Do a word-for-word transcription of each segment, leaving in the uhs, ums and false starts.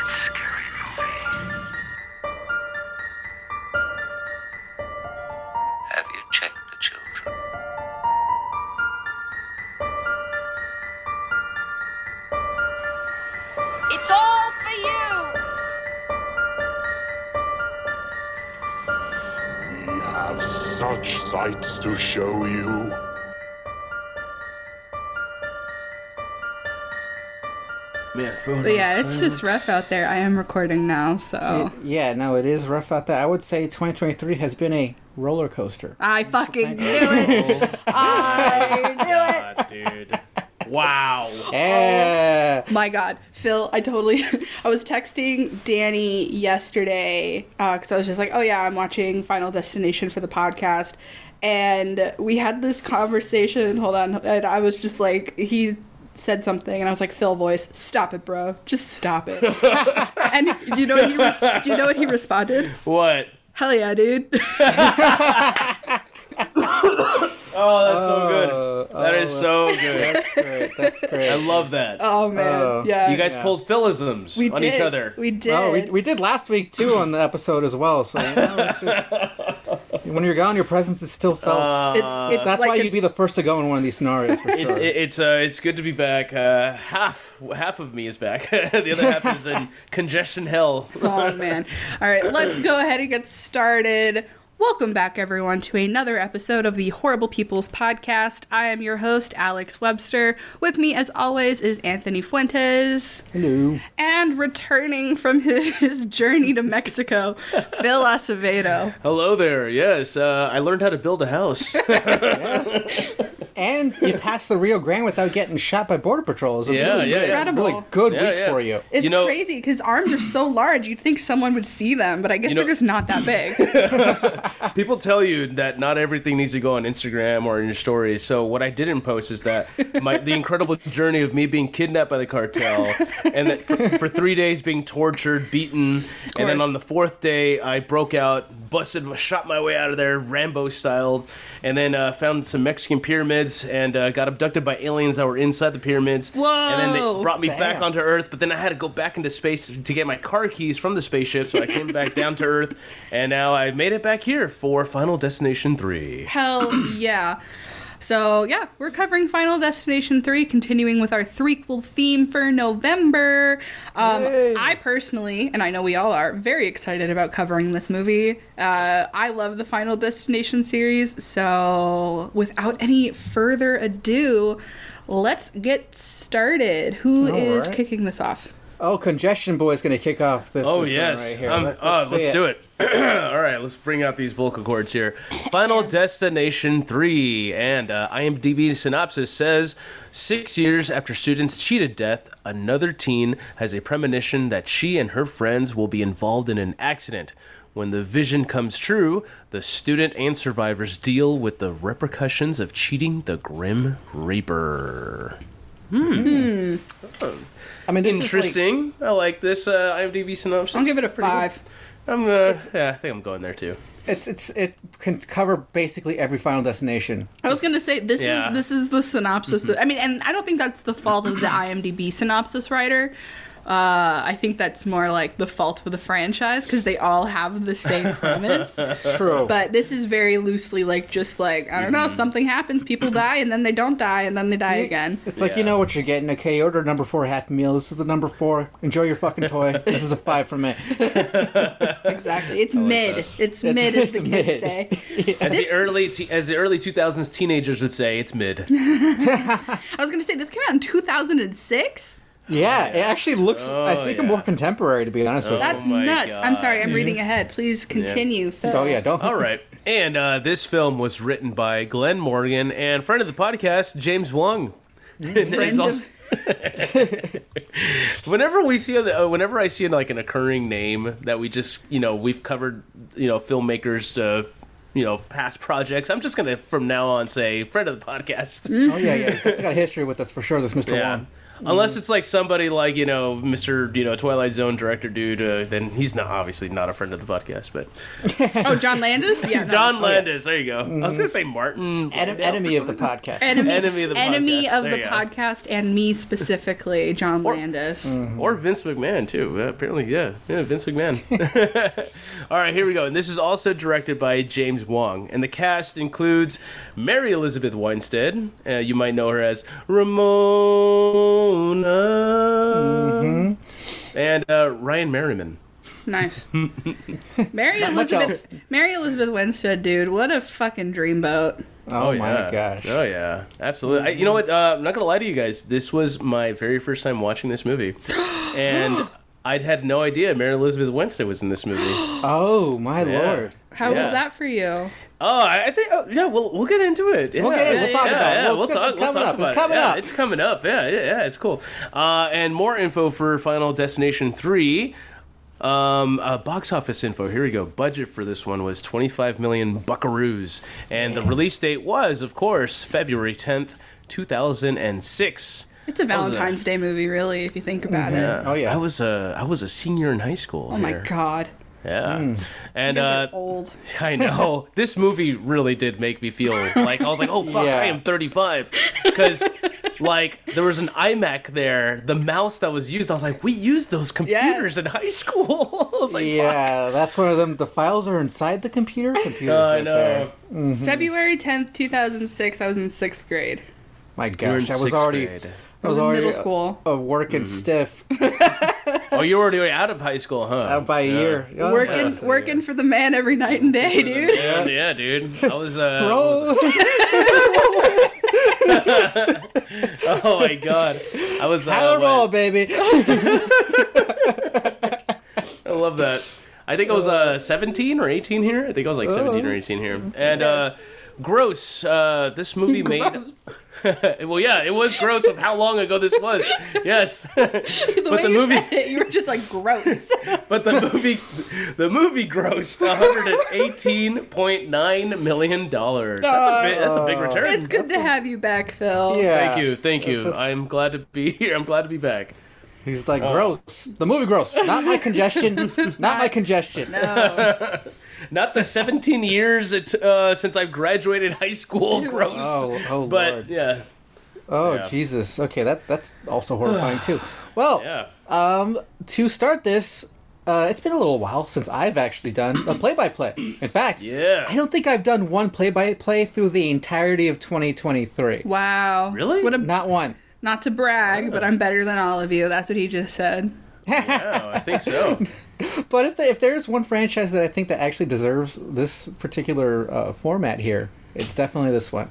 that scary movie. Have you checked the children? It's all for you! We have such sights to show you. Man, phone But yeah, on it's silent. just rough out there. I am recording now, so It- yeah, no, it is rough out there. I would say twenty twenty-three has been a roller coaster. I fucking knew it. I knew it. God, dude. Wow. Yeah. My God, Phil, I totally. I was texting Danny yesterday because I was just like, oh yeah, I'm watching Final Destination for the podcast. And we had this conversation. Hold on. And I was just like, he said something, and I was like, Phil voice, stop it, bro. Just stop it. And do you know what he res- do you know what he responded? What? Hell yeah, dude. Oh, that's so good. That oh, is so good. That's great. That's great. I love that. Oh man, Oh. yeah. You guys yeah. pulled Philisms we on did. each other. We did. Oh, we, we did last week too on the episode as well. So you know, it's just, when you're gone, your presence is still felt. Uh, it's it's That's like why a- you'd be the first to go in one of these scenarios for It's sure. it, it's uh it's good to be back. Uh, half half of me is back. The other half is in congestion hell. Oh man. All right, let's go ahead and get started. Welcome back, everyone, to another episode of the Horrible People's Podcast. I am your host, Alex Webster. With me, as always, is Anthony Fuentes. Hello. And returning from his journey to Mexico, Phil Acevedo. Hello there. Yes, uh, I learned how to build a house. And you passed the Rio Grande without getting shot by Border Patrols. Yeah, This is yeah, really, yeah. Incredible. really good Yeah, week yeah. for you. It's You know- crazy because arms are so large, you'd think someone would see them, but I guess You know- they're just not that big. People tell you that not everything needs to go on Instagram or in your stories. So what I didn't post is that my the incredible journey of me being kidnapped by the cartel, and that for, for three days being tortured, beaten, and then course. on the fourth day I broke out, busted, shot my way out of there, Rambo style, and then uh, found some Mexican pyramids and uh, got abducted by aliens that were inside the pyramids. Whoa. And then they brought me Damn. back onto Earth, but then I had to go back into space to get my car keys from the spaceship, so I came back down to Earth, and now I made it back here for Final Destination three. Hell yeah. So, yeah, we're covering Final Destination three, continuing with our threequel theme for November. Um, I personally, and I know we all are, very excited about covering this movie. Uh, I love the Final Destination series, so without any further ado, let's get started. Who All is right. kicking this off? Oh, Congestion Boy's going to kick off this. Oh this one yes, right here. Um, let's, oh, let's, let's see do it. All right, let's bring out these vocal cords here. Final Destination three, and uh, IMDb synopsis says, six years after students cheated death, another teen has a premonition that she and her friends will be involved in an accident. When the vision comes true, the student and survivors deal with the repercussions of cheating the Grim Reaper. I mean, this is like- Interesting. I like this uh, IMDb synopsis. I'll give it a Pretty good. five. I'm uh, yeah, I think I'm going there too. It's it's it can cover basically every Final Destination. I was gonna say this Yeah. is this is the synopsis. I mean, and I don't think that's the fault of the IMDb synopsis writer. Uh, I think that's more like the fault of the franchise because they all have the same premise. True. But this is very loosely like just like I don't know, something happens, people die, and then they don't die, and then they die again. It's like Yeah. you know what you're getting. Okay, order number four Happy Meal. This is the number four. Enjoy your fucking toy. This is a five from me. Exactly, it's mid. It's mid, as the it's kids mid. say. As the early te- as the early two thousands teenagers would say, it's mid. I was gonna say this came out in two thousand six. Yeah, it actually looks. I Oh, think yeah. more contemporary, to be honest with That's my nuts. I'm sorry, I'm God. reading ahead. Please continue, Phil. you. Oh yeah, don't. All right. And uh, this film was written by Glenn Morgan and friend of the podcast, James Wong. And it's Friend also- of whenever we see, uh, whenever I see like an occurring name that we just, you know, we've covered, you know, filmmakers, uh, you know, past projects. I'm just gonna from now on say friend of the podcast. Oh yeah, yeah. He's got a history with us for sure. This Mister Yeah. Wong. Unless it's like somebody like, you know, Mister you know, Twilight Zone director dude, uh, then he's not obviously not a friend of the podcast, but Oh, John Landis? Yeah. No. John Landis, there you go. I was gonna say Martin. En- Landau enemy or of the something. podcast. Enemy, Enemy of the enemy podcast. of There the you go. podcast, and me specifically, John Landis. Or Vince McMahon too. Uh, apparently, yeah, yeah, Vince McMahon. All right, here we go. And this is also directed by James Wong, and the cast includes Mary Elizabeth Winstead. Uh, you might know her as Ramona, and uh, Ryan Merriman. Nice. Mary Not much Elizabeth, Mary Elizabeth Winstead, dude, what a fucking dreamboat. Oh, my yeah. gosh. Oh yeah, absolutely. I, you know what? Uh, I'm not gonna lie to you guys. This was my very first time watching this movie, and I'd had no idea Mary Elizabeth Winstead was in this movie. Oh, my Yeah. lord. How Yeah. was that for you? Oh, I I think oh, yeah. We'll we'll get into it. Yeah. We'll get in. We'll talk yeah, about it. Yeah, Well, we'll it's talk. it's We'll coming talk up. It's about coming it. Yeah, up. it's coming up. Yeah, yeah, yeah. It's cool. Uh, and more info for Final Destination three. Um, uh, box office info. Here we go. Budget for this one was twenty-five million buckaroos, and the release date was, of course, February tenth, two thousand six. It's a Valentine's Day movie, really, if you think about it. Oh, yeah. I was a I was a senior in high school. Oh my here. god. Yeah, You and guys uh, are old. I know. This movie really did make me feel like I was like, oh fuck, Yeah. I am thirty-five. Because like there was an iMac there, the mouse that was used, I was like, we used those computers in high school. I was like, fuck. Yeah, that's one of them. The files are inside the computer. Computers Oh, I right know. there. February tenth, two thousand six, I was in sixth grade. My You were in gosh, I was sixth already, grade. I was in already middle school. A, a working stiff Oh, you were already out of high school, huh? out by a Yeah. year. Oh, working yeah, so, working for the man every night and day, dude. Yeah, yeah, dude. I was. Uh, Bro, oh my god, I was. Uh, Tyler what- Ball, baby. I love that. I think I was uh, seventeen or eighteen here. I think I was like seventeen or eighteen here. And uh, gross. Uh, this movie Gross. made. Well, yeah, it was gross of how long ago this was. Yes, The but way the you movie, said it, you were just like gross. but the movie, the movie grossed one hundred eighteen point nine million dollars. That's a big. That's a big return. It's good to have you back, Phil. Yeah. Thank you, thank you. That's- that's- I'm glad to be here. I'm glad to be back. He's like, gross. The movie gross. Not my congestion. Not my congestion. No. Not the seventeen years it, uh, since I've graduated high school. Gross. Oh, oh but Lord. yeah, Oh, Yeah. Jesus. Okay, that's that's also horrifying, too. Well, yeah. um, to start this, uh, it's been a little while since I've actually done a play-by-play. In fact, Yeah. I don't think I've done one play-by-play through the entirety of twenty twenty-three. Wow. Really? What a, Not one. not to brag, but I'm better than all of you. That's what he just said. Yeah, I think so. But if, the, if there's one franchise that I think that actually deserves this particular uh, format here, it's definitely this one.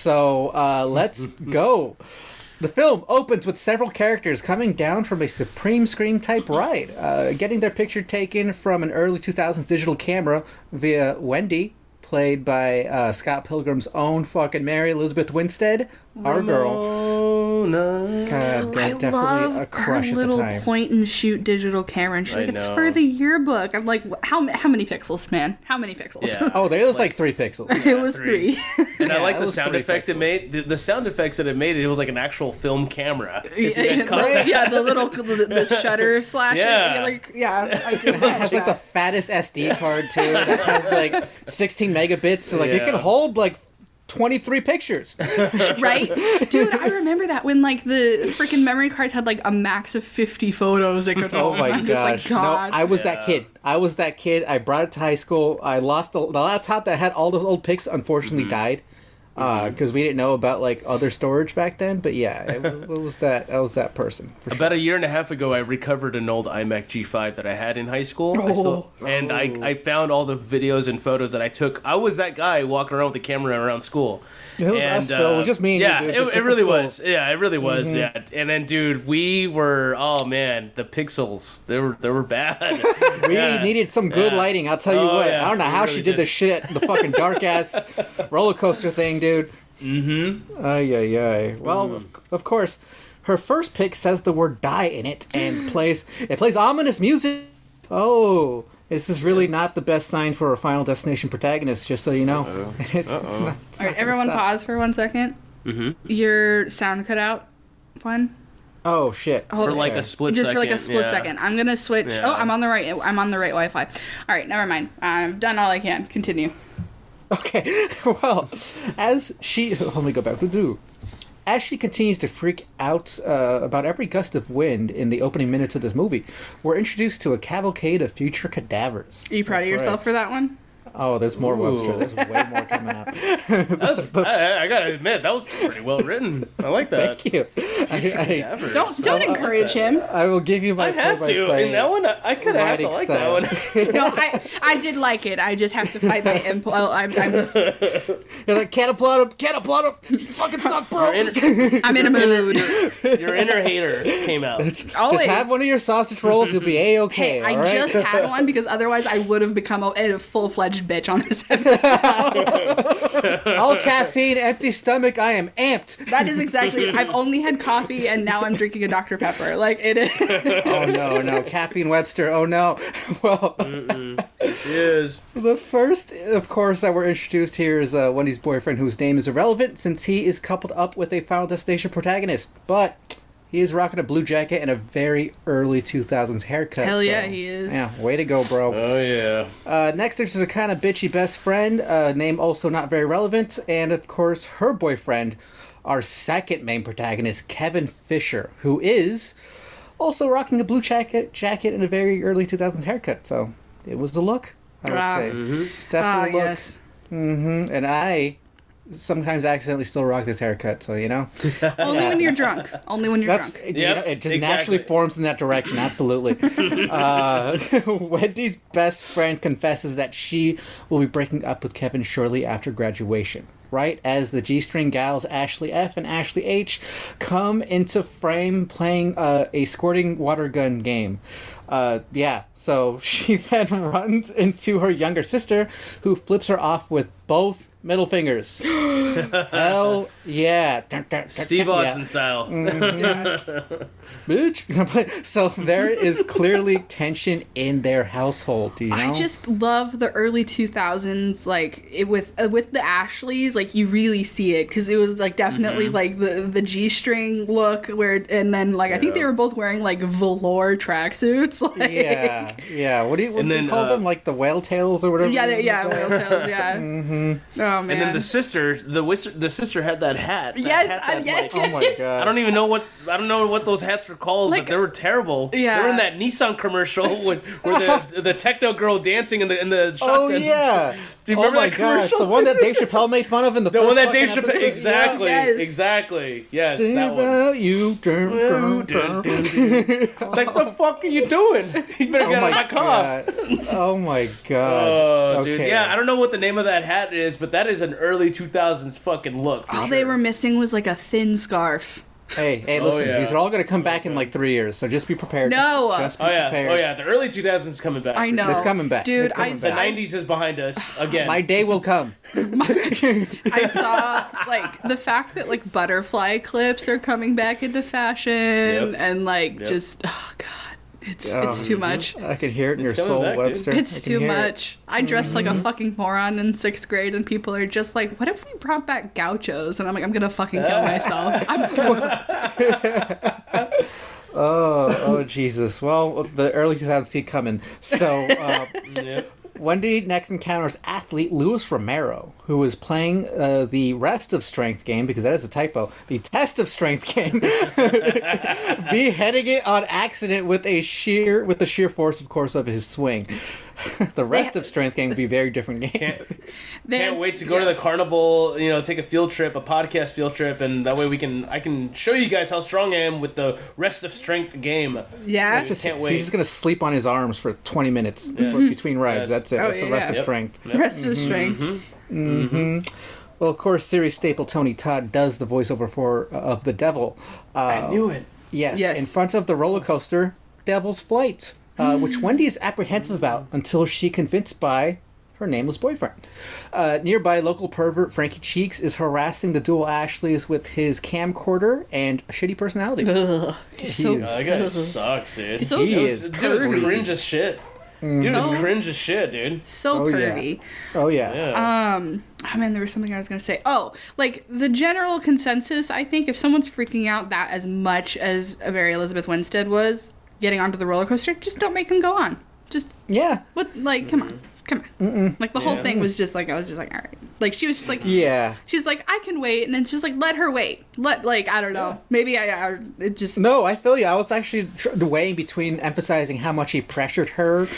So uh, let's go. The film opens with several characters coming down from a Supreme Screen type ride, uh, getting their picture taken from an early two thousands digital camera via Wendy, played by uh, Scott Pilgrim's own fucking Mary Elizabeth Winstead, our girl. Ramona. God, I definitely love a crush her at little the time. point and shoot digital camera, and she's I like, "It's know. for the yearbook." I'm like, "Wh- "How how many pixels, man? How many pixels?" Yeah. Oh, there was like three pixels. it was three. three. And I Yeah, like it the was sound three effect it pixels. made. The, the sound effects that it made, it was like an actual film camera. If you guys caught Right? that. Yeah, the little the, the shutter slasher. Yeah. Like, yeah. I was It has like the fattest S D card too. That has like sixteen megabits, so like it can Yeah. hold like twenty-three pictures. right? Dude, I remember that when like the freaking memory cards had like a max of fifty photos it could Oh hold. my I'm just like, gosh! God. No, I was Yeah. that kid. I was that kid. I brought it to high school. I lost the, the laptop that had all those old pics. Unfortunately, Mm-hmm. died because we didn't know about like other storage back then. But yeah, it, it was that. I was that person. For sure. About a year and a half ago, I recovered an old iMac G five that I had in high school. I still, and I, I found all the videos and photos that I took. I was that guy walking around with the camera around school. It was and, us, Phil. It was just me and you, yeah, dude, it, just it different really schools. was. Yeah, it really was. Yeah, and then, dude, we were. Oh man, the pixels. They were they were bad. We Yeah. needed some good Yeah. lighting. I'll tell you Oh, what. yeah, I don't know we how really she did did. this shit. The fucking dark ass roller coaster thing, dude. Mm-hmm. Ay, ay, ay. Well, of, of course, her first pick says the word "die" in it and plays. It plays ominous music. Oh, this is really not the best sign for a Final Destination protagonist. Just so you know, it's, it's not. It's All not right, gonna everyone stop. pause for one second. Mhm. Your sound cut out. One. Oh shit! For like Okay. a split Just second. for like a split yeah. second. I'm gonna switch. Yeah. Oh, I'm on the right. I'm on the right Wi-Fi. All right, never mind. I've done all I can. Continue. Okay, well, as she let me go back to do. As she continues to freak out uh, about every gust of wind in the opening minutes of this movie, we're introduced to a cavalcade of future cadavers. Are you proud That's of yourself right. for that one? Oh, there's more, Ooh. Webster. There's way more coming up. That was, I, I gotta admit, that was pretty well written. I like that. Thank you. I, I, Cadavers. Don't don't encourage him. I will give you my I have to. play-by-play In that one, I, I kind of have to writing like style. that one. No, I I did like it. I just have to fight my impulse. I'm, I'm just You're like, can't applaud him, can't applaud him. You fucking suck, bro. Your inner, I'm in a mood. your inner hater came out. Always. Just have one of your sausage rolls, you'll be A-okay, Hey, I all right? just had one because otherwise I would have become a, a full-fledged bitch on this episode. All caffeine, empty stomach, I am amped. That is exactly. I've only had coffee and now I'm drinking a Doctor Pepper. Like it is. Oh, no, no. Caffeine Webster, oh, no. Well, Yes. the first, of course, that we're introduced here is uh, Wendy's boyfriend, whose name is irrelevant since he is coupled up with a Final Destination protagonist. But he is rocking a blue jacket and a very early two thousands haircut. Hell yeah, so, he is. Yeah, way to go, bro. Oh yeah. Uh, next, there's a kind of bitchy best friend, uh, name also not very relevant, and of course, her boyfriend, our second main protagonist, Kevin Fisher, who is also rocking a blue jacket, jacket and a very early two thousands haircut. So it was the look, I would Ah. say. It's definitely Ah, the look. yes. hmm And I sometimes accidentally still rock this haircut, so you know. Only when you're drunk. Only when you're That's drunk. you Yep, know, it just exactly. naturally forms in that direction. Absolutely. uh, Wendy's best friend confesses that she will be breaking up with Kevin shortly after graduation. Right as the G-string gals Ashley F and Ashley H come into frame playing uh, a squirting water gun game. Uh, yeah, so she then runs into her younger sister, who flips her off with both middle fingers. Hell yeah. Dun, dun, dun, dun, Steve yeah. Austin style. Bitch. So there is clearly tension in their household, do you know? I just love the early two thousands, like it with uh, with the Ashleys, like you really see it because it was like definitely Mm-hmm. like the the G string look where, and then like I think they were both wearing like velour tracksuits, like Yeah, yeah. What do you, what And do you then, call uh, them? Like the whale tails or whatever? yeah, you they, yeah, call whale them? tails, yeah. Mm-hmm. Oh man, And then the sister, the whis- the sister had that hat. That yes, hat uh, that, yes, like- Oh my yes. god. I don't even know what I don't know what those hats were called, Like- but they were terrible. Yeah. They were in that Nissan commercial when where the the techno girl dancing in the in the Oh shotgun. yeah. Do you oh remember my that gosh, commercial? the one that Dave Chappelle made fun of in the, The first one that Dave fucking Chappelle episode? exactly, Yes. exactly. Yes, Yeah. that one. About you. Dun, dun, Dun, dun. dun, dun. It's like, what the fuck are you doing? You better Oh get out of my my car. god. Oh my god. Oh, dude. Okay. Yeah, I don't know what the name of that hat is, but that is an early two thousands fucking look. For all sure. they were missing was like a thin scarf. Hey, hey, listen. yeah. These are all going to come back in like three years, so just be prepared. No. Just be Oh yeah, prepared. oh yeah. The early two thousands coming back. I know, It's coming back. dude. It's coming I, The back. nineties is behind us again. My day will come. I saw like the fact that like butterfly clips are coming back into fashion, Yep. and like Yep. just oh god, it's Oh. it's too much. I can hear it in It's your coming soul, back, dude. Webster. I It's can too hear it. much. I dressed like a Mm-hmm. fucking moron in sixth grade, and people are just like, "What if we brought back gauchos?" And I'm like, "I'm gonna fucking kill myself." I'm gonna... Oh, oh Jesus. Well, the early two thousands see it coming. So, uh, Yep. Wendy next encounters athlete Luis Romero, who is playing uh, the rest of strength game, because that is a typo, the test of strength game, beheading it on accident with a sheer, with the sheer force, of course, of his swing. The rest of strength game would be a very different game. Can't, They can't had- wait to go to the carnival. You know, take a field trip, a podcast field trip, and that way we can I can show you guys how strong I am with the rest of strength game. Yeah. Just, Can't wait. He's just going to sleep on his arms for twenty minutes Yes. for- between rides. Yes. That's it. Oh, That's the yeah, rest yeah. of Yep. strength. Rest of Mm-hmm. strength. Well, of course, series staple Tony Todd does the voiceover for uh, of the Devil. Uh, I knew it. Yes, Yes. in front of the roller coaster Devil's Flight, uh, which Wendy is apprehensive about until she convinced by her nameless boyfriend. Uh, nearby, local pervert Frankie Cheeks is harassing the dual Ashleys with his camcorder and a shitty personality. Ugh. He's so He is- That guy sucks, dude. He's so He Dude, is dude, it's curvy. cringe as shit. Dude, it's So- cringe as shit, dude. So Oh, yeah. pervy. Oh yeah. Yeah. Um, oh man, there was something I was gonna say. Oh, like the general consensus, I think, if someone's freaking out that as much as Mary Elizabeth Winstead was getting onto the roller coaster, just don't make him go on. Just Yeah. what? Like, come on, come on. Like the whole Yeah. thing was just like I was just like, all right. Like she was just like, Yeah. she's like, I can wait, and it's just like let her wait. Let like I don't know. Maybe I, I it just No, I feel you. I was actually tr- weighing between emphasizing how much he pressured her,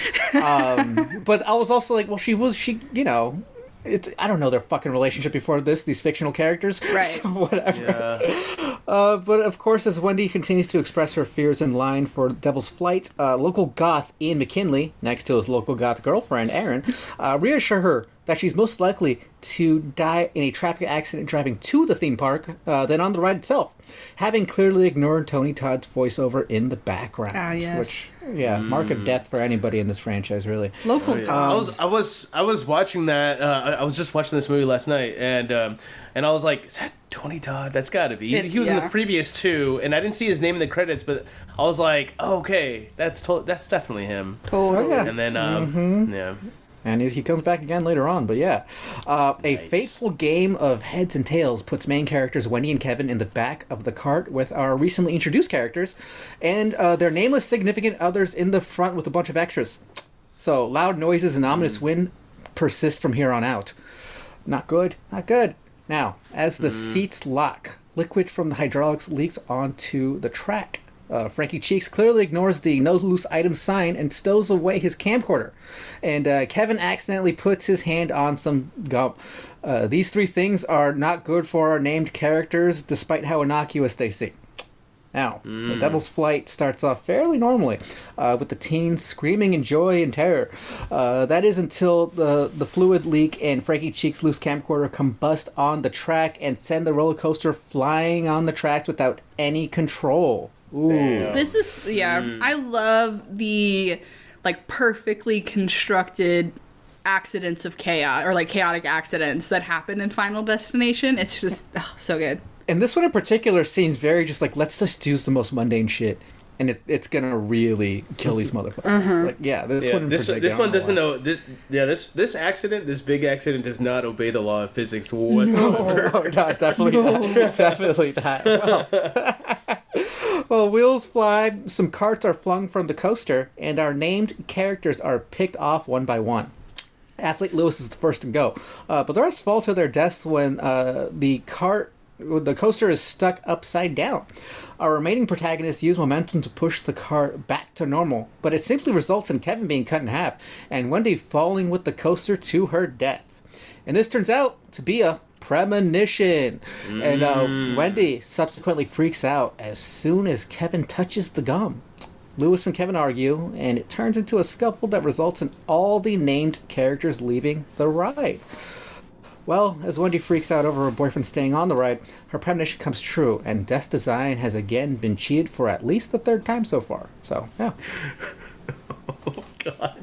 um, but I was also like, well, she was she, you know, it's I don't know their fucking relationship before this. These fictional characters, Right. So whatever. Yeah. Uh, but of course, as Wendy continues to express her fears in line for Devil's Flight, uh, local goth Ian McKinley, next to his local goth girlfriend Erin, uh, reassure her that she's most likely to die in a traffic accident driving to the theme park uh, than on the ride itself, having clearly ignored Tony Todd's voiceover in the background. Ah, yes. Which, yeah, mark of death for anybody in this franchise, really. local I gods. was I was I was watching that. Uh, I was just watching this movie last night, and um, and I was like, "Is that Tony Todd? That's got to be." He, It- he was in yeah. the previous two, and I didn't see his name in the credits, but I was like, oh, "Okay, that's to- that's definitely him." Totally. Oh, yeah. And then, um, yeah, And he he comes back again later on, but yeah. Uh, a Nice. fateful game of heads and tails puts main characters Wendy and Kevin in the back of the cart with our recently introduced characters, and uh, their nameless significant others in the front with a bunch of extras. So, loud noises and ominous wind persist from here on out. Not good, not good. Now, as the seats lock, liquid from the hydraulics leaks onto the track. Uh, Frankie Cheeks clearly ignores the no loose item sign and stows away his camcorder. And uh, Kevin accidentally puts his hand on some gum. Uh, these three things are not good for our named characters, despite how innocuous they seem. Now, The Devil's Flight starts off fairly normally, uh, with the teens screaming in joy and terror. Uh, that is until the, the fluid leak and Frankie Cheeks' loose camcorder combust on the track and send the roller coaster flying on the tracks without any control. Ooh. Damn. This is yeah. I love the like perfectly constructed accidents of chaos or like chaotic accidents that happen in Final Destination. It's just oh, so good. And this one in particular seems very just like, let's just use the most mundane shit. And it, it's gonna really kill these motherfuckers. Like, yeah, this yeah. one in This particular. this I don't one doesn't why. know this. Yeah, this this accident, this big accident, does not obey the law of physics whatsoever. Oh, no, definitely not. Definitely not. Well, well, wheels fly, some carts are flung from the coaster, and our named characters are picked off one by one. Athlete Lewis is the first to go, uh, but the rest fall to their deaths when uh, the cart, the coaster is stuck upside down. Our remaining protagonists use momentum to push the cart back to normal, but it simply results in Kevin being cut in half and Wendy falling with the coaster to her death. And this turns out to be a premonition. And uh, Wendy subsequently freaks out as soon as Kevin touches the gum. Lewis and Kevin argue, and it turns into a scuffle that results in all the named characters leaving the ride. Well, as Wendy freaks out over her boyfriend staying on the ride, her premonition comes true, and Death's Design has again been cheated for at least the third time so far. So, yeah. Oh God.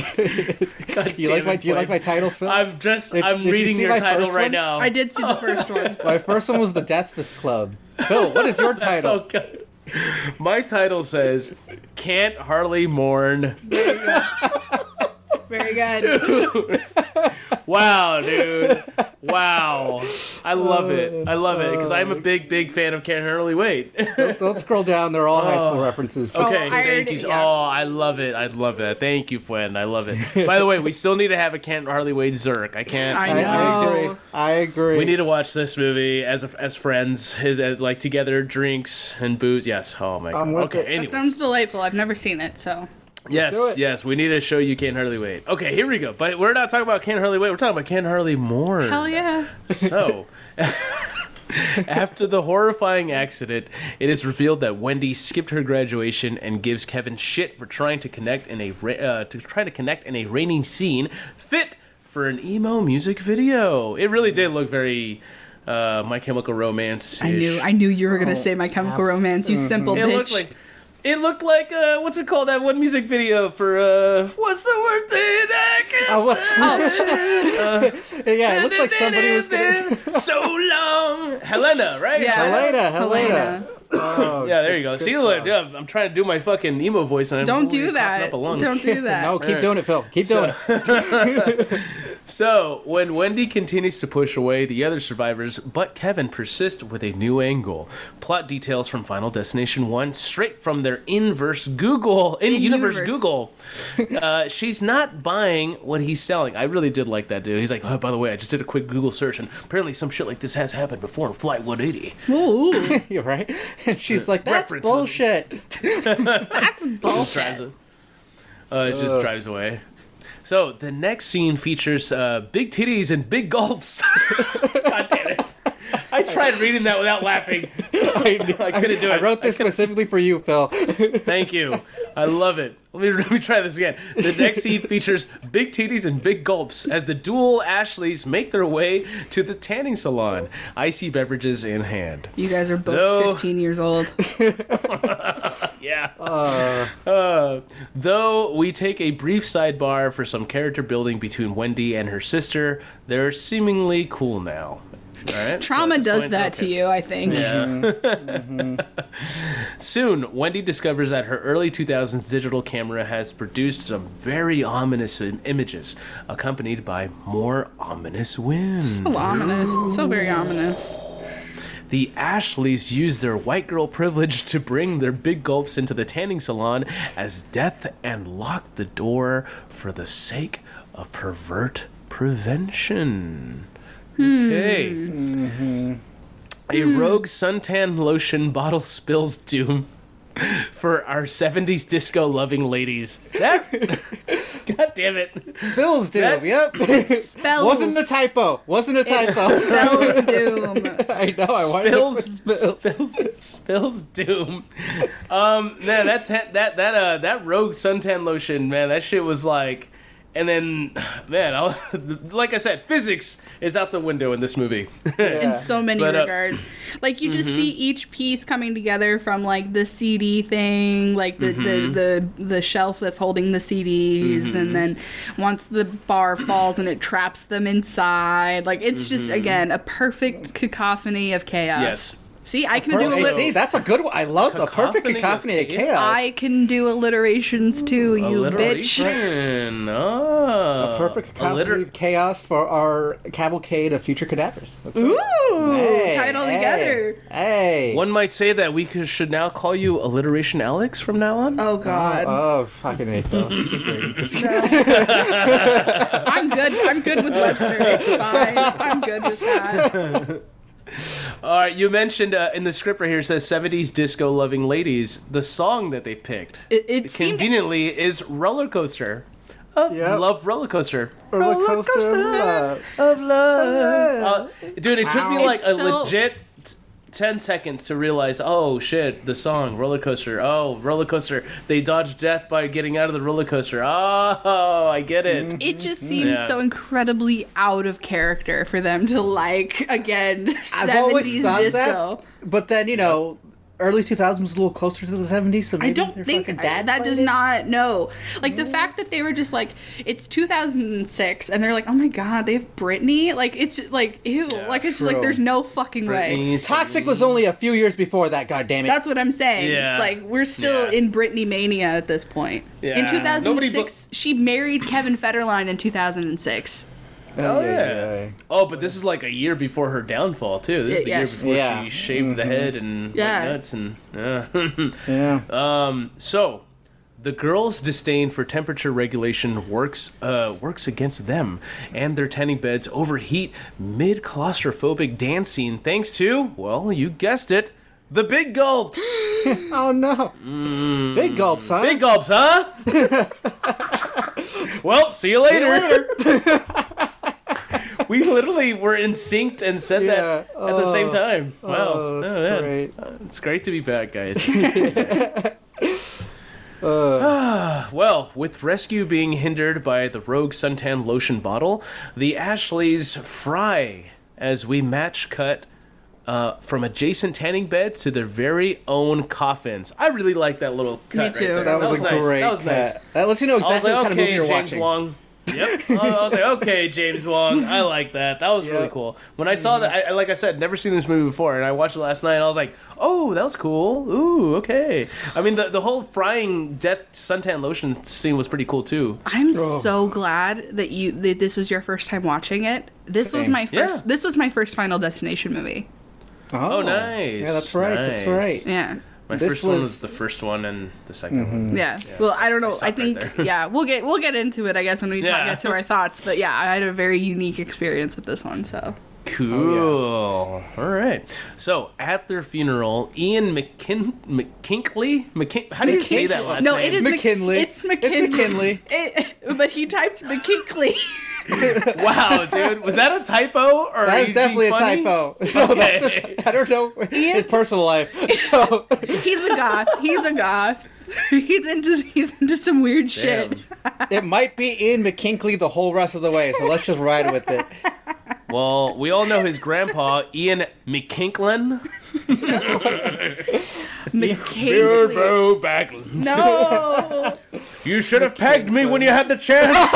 You like my? Do you like my titles, Phil? I'm just. Did- I'm did you reading see your my title first right one? now. I did see the first one. My first one was the Death's Club. Phil, what is your That's title? so good. My title says, "Can't Hardly Mourn." Very good. Wow, dude. Wow. I love it. I love it because I'm a big, big fan of Can't Hardly Wait. Don't, don't scroll down. They're all high school references. Just- Okay, I thank already- you. yeah. Oh, I love it. I love it. Thank you, Fwen. I love it. By the way, we still need to have a Can't Hardly Wait Zerk. I can't. I I, I know. agree. I agree. We need to watch this movie as a, as friends, uh, like together, drinks and booze. Yes. Oh my god. I'm with Okay. it. That Anyways. sounds delightful. I've never seen it, so Yes, do it. yes, we need to show you Can't Hardly Wait. Okay, here we go. But we're not talking about Can't Hardly Wait. We're talking about Can't Hardly Mourn. hell yeah. So, after the horrifying accident, it is revealed that Wendy skipped her graduation and gives Kevin shit for trying to connect in a ra- uh, to try to connect in a raining scene fit for an emo music video. It really did look very uh, My Chemical Romance. I knew I knew you were gonna Oh, say My Chemical abs- Romance, you simple It bitch. looked like. It looked like uh, what's it called? That one music video for uh, what's the word thing that can Oh, what's? yeah, it looked like somebody was gonna. so long. Helena, right? Yeah. Helena, Helena. Oh, Yeah, there you go. good See, look, song. yeah, I'm trying to do my fucking emo voice, and I'm Don't literally do coughing that. Up a lung. Don't do that. No, keep doing it, Phil. Keep doing it. So, when Wendy continues to push away the other survivors, but Kevin persists with a new angle. Plot details from Final Destination one, straight from their inverse Google, in-universe In-universe. Google. Uh, she's not buying what he's selling. I really did like that, dude. He's like, oh, by the way, I just did a quick Google search, and apparently some shit like this has happened before in Flight one eighty. Ooh, You're right. And she's like, "That's Reference. bullshit." that's Drives bullshit. it. Uh, it just drives away. So the next scene features uh, big titties and big gulps. God damn it! I tried reading that without laughing. I, I couldn't do it. I wrote this specifically for you, Phil. Thank you. I love it. Let me, let me try this again. The next scene features big titties and big gulps as the dual Ashleys make their way to the tanning salon, icy beverages in hand. You guys are both No. fifteen years old. Yeah. Uh, though we take a brief sidebar for some character building between Wendy and her sister, they're seemingly cool now. All right. Trauma So at this does point- that to okay. you, I think. Yeah. Soon, Wendy discovers that her early two thousands digital camera has produced some very ominous im- images, accompanied by more ominous wind. So ominous. So very ominous. The Ashleys use their white girl privilege to bring their big gulps into the tanning salon as death and lock the door for the sake of pervert prevention. Okay. A rogue suntan lotion bottle spills doom for our seventies disco loving ladies. That God damn it. Spills doom. That- Yep. Spells. Wasn't a typo. Wasn't a typo. Spells doom. I know. I wanted Spills, to put spills. spills, spills, doom. Um, man, that ta- that that uh that rogue suntan lotion, man, that shit was like, and then, man, I'll, like I said, physics is out the window in this movie. In so many But, uh, regards. Like you just see each piece coming together from like the C D thing, like the the, the, the shelf that's holding the C Ds, and then once the bar falls and it traps them inside. Like it's just again a perfect cacophony of chaos. Yes. See, I can do a Hey, little see, that's a good one. I love the perfect Cacophony of cacophony of chaos. chaos. I can do alliterations too, you bitch. Alliteration. Oh. A perfect cacophony Alliter- of chaos for our cavalcade of future cadavers. That's Ooh, right. tie it all hey, together. Hey. One might say that we could, should now call you Alliteration Alex from now on. Oh god. Oh, fucking A, Phil. Just keep reading. Just- I'm good. I'm good with Webster. It's fine. I'm good with that. All right, you mentioned uh, in the script right here, it says seventies disco loving ladies. The song that they picked It, it seemed conveniently is Roller Coaster. Of Yep. Love Roller Coaster. Roller coaster of love. of love. Uh, dude, it took me Ow. like a It's so- legit t- ten seconds to realize, oh shit, the song, Roller Coaster. Oh, Roller Coaster. They dodged death by getting out of the roller coaster. Oh, I get it. It just seemed Yeah. so incredibly out of character for them to like again I've always seventies thought disco. that, but then, you know, early two thousands was a little closer to the seventies, so maybe I don't their think fucking I- dad that played does it? not no. Like the fact that they were just like it's two thousand six and they're like, "Oh my god, they have Britney?" Like it's just like ew. like it's just like true. there's no fucking way. Britney, Toxic was only a few years before that, goddammit. That's what I'm saying. Yeah. Like we're still Yeah. in Britney mania at this point. In Yeah. two thousand six, Nobody she married Kevin Federline in two thousand six. Oh, yeah, yeah. yeah. Oh, but this is like a year before her downfall, too. This is the Yes. year before Yeah. she shaved the head and Yeah. whatnots and yeah. Yeah. um. So, the girls' disdain for temperature regulation works uh, works against them, and their tanning beds overheat mid claustrophobic dance scene. Thanks to, well, you guessed it, the big gulps. Oh no. Big gulps, huh? Big gulps, huh? Well, see you later. later. We literally were in synced and said Yeah. that at the same Oh. time. Wow. Oh, that's man. great. Uh, It's great to be back, guys. Uh, Well, with rescue being hindered by the rogue suntan lotion bottle, the Ashleys fry as we match cut uh, from adjacent tanning beds to their very own coffins. I really like that little cut Me right too. there. that was, a nice. great That was cut. nice. That lets you know I was exactly like, what kind of movie okay, you're James watching. Wong. Yep. I was like, okay, James Wong, I like that. That was really Yep. cool. When I saw that, I, like I said, never seen this movie before, and I watched it last night, and I was like, oh, that was cool. Ooh, okay. I mean, the the whole frying death suntan lotion scene was pretty cool too. I'm so glad that you that this was your first time watching it. This was Same. my first. Yeah. This was my first Final Destination movie. Oh, nice. Yeah, that's right. That's Nice. right. Yeah. My This first one was- was the first one, and the second one. Yeah. Well, I don't know. I, stopped right think there. yeah, we'll get we'll get into it. I guess when we Yeah. talk, get to our thoughts. But yeah, I had a very unique experience with this one. So Cool. All right. So at their funeral, Ian McKin McKinkley, McKin- how do you say that last no, name? it is Mc- McKinley. it's McKinley. It's McKinley. It, but he typed McKinley. Wow, dude, was that a typo or That are is you definitely being a funny? typo. No, Okay. that's a, I don't know his personal life. So He's a goth. He's a goth. He's into he's into some weird shit. Damn. it might be Ian McKinkley the whole rest of the way. So let's just ride with it. Well, we all know his grandpa, Ian McKinklin. McKinley. Bilbo Baggins. No. You should have pegged me when you had the chance.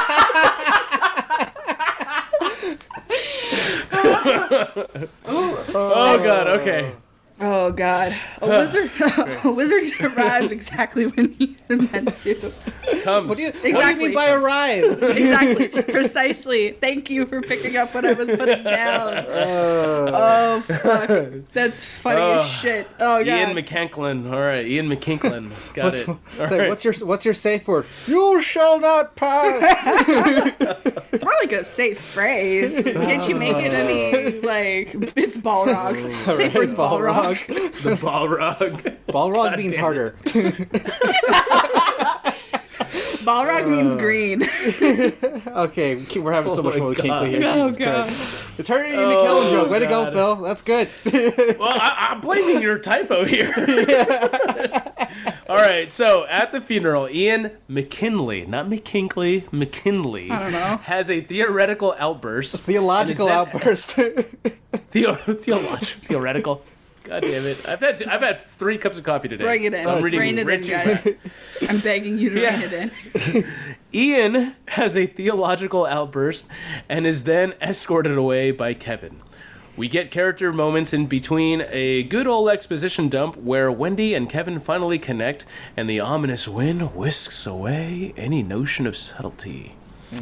Oh God. Okay. Oh God. A wizard. A wizard arrives exactly when he's meant to. Comes. What do you, what do you Exactly. mean by arrive? Exactly. Precisely. Thank you for picking up what I was putting down. oh fuck. That's funny Uh, as shit. Oh God. Ian McKinklin. All right, Ian McKinklin. Got What's, it. All it's like, right. what's your what's your safe word? You shall not pass. It's more like a safe phrase. Can't you make it any like it's Balrog. Safe Right, word's Balrog. The Balrog. Balrog means damn it. harder. Balrog means green. Okay, we're having so Oh much my fun with God. Kinkley here. Oh, Jesus God. Christ. Eternity Oh, McKellen joke. Way to go, God. Phil. That's good. Well, I, I'm blaming your typo here. All right, so at the funeral, Ian McKinley, not McKinkley, McKinley, I don't know. has a theoretical outburst. Theological And is outburst. Theo, theolog- theoretical. God damn it! I've had I've had three cups of coffee today. Bring it in. So I'm reading Rein it way in, too guys. fast. I'm begging you to Yeah. rein it in. Ian has a theological outburst and is then escorted away by Kevin. We get character moments in between a good old exposition dump where Wendy and Kevin finally connect and the ominous wind whisks away any notion of subtlety.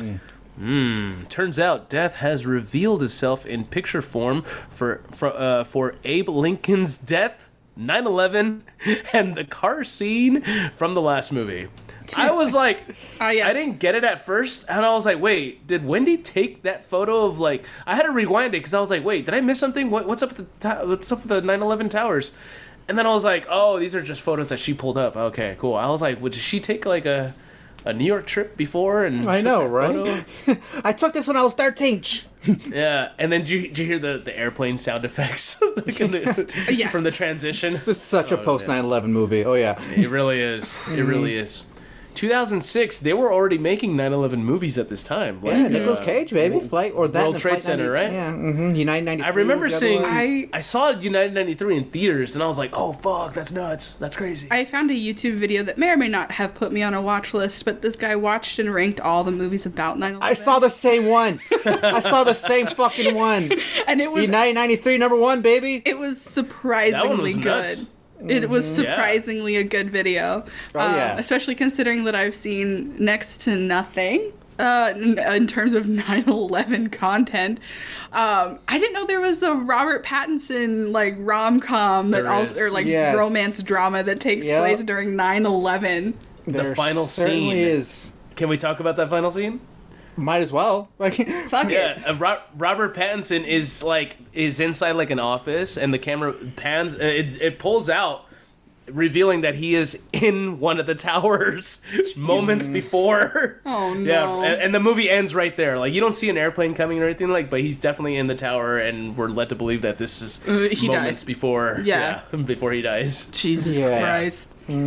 Hmm. Turns out death has revealed itself in picture form for for, uh, for Abe Lincoln's death, nine eleven, and the car scene from the last movie. I was like, Ah, yes. I didn't get it at first, and I was like, wait, did Wendy take that photo of like? I had to rewind it because I was like, wait, did I miss something? What, what's up with the to- what's up with the nine eleven towers? And then I was like, oh, these are just photos that she pulled up. Okay, cool. I was like, well, did she take like a a New York trip before? And I took know, that right? photo? I took this when I was thirteen. Yeah, and then did you, did you hear the, the airplane sound effects like in the, Yes. from the transition? This is such a Oh, post man. nine eleven movie. Oh, yeah. It really is. It really is. two thousand six, they were already making nine eleven movies at this time. Like, Yeah, Nicolas uh, Cage, baby. Flight or that. World and Trade Flight Center, ninety right? Yeah, mm-hmm. United ninety-three. I remember was the other seeing. one. I- I saw United ninety-three in theaters, and I was like, "Oh fuck, that's nuts! That's crazy." I found a YouTube video that may or may not have put me on a watch list, but this guy watched and ranked all the movies about nine eleven. I saw the same one. I saw the same fucking one. and it was United ninety-three, number one, baby. it was surprisingly That one was good. nuts. It was Yeah. surprisingly a good video. Oh, Um, yeah. Especially considering that I've seen next to nothing uh, in, in terms of nine eleven content. Um, I didn't know there was a Robert Pattinson like rom com that There also is. or like Yes. romance drama that takes Yeah. place during nine eleven. There final certainly scene. is. Can we talk about that final scene? Might as well. Like, Fuck it. Yeah, uh, Ro- Robert Pattinson is like is inside like an office, and the camera pans. Uh, it it pulls out, revealing that he is in one of the towers moments before. Oh, no. Yeah, and, and the movie ends right there. Like you don't see an airplane coming or anything like, but he's definitely in the tower, and we're led to believe that this is Uh, he moments dies. before. Yeah. yeah, before he dies. Jesus Yeah. Christ.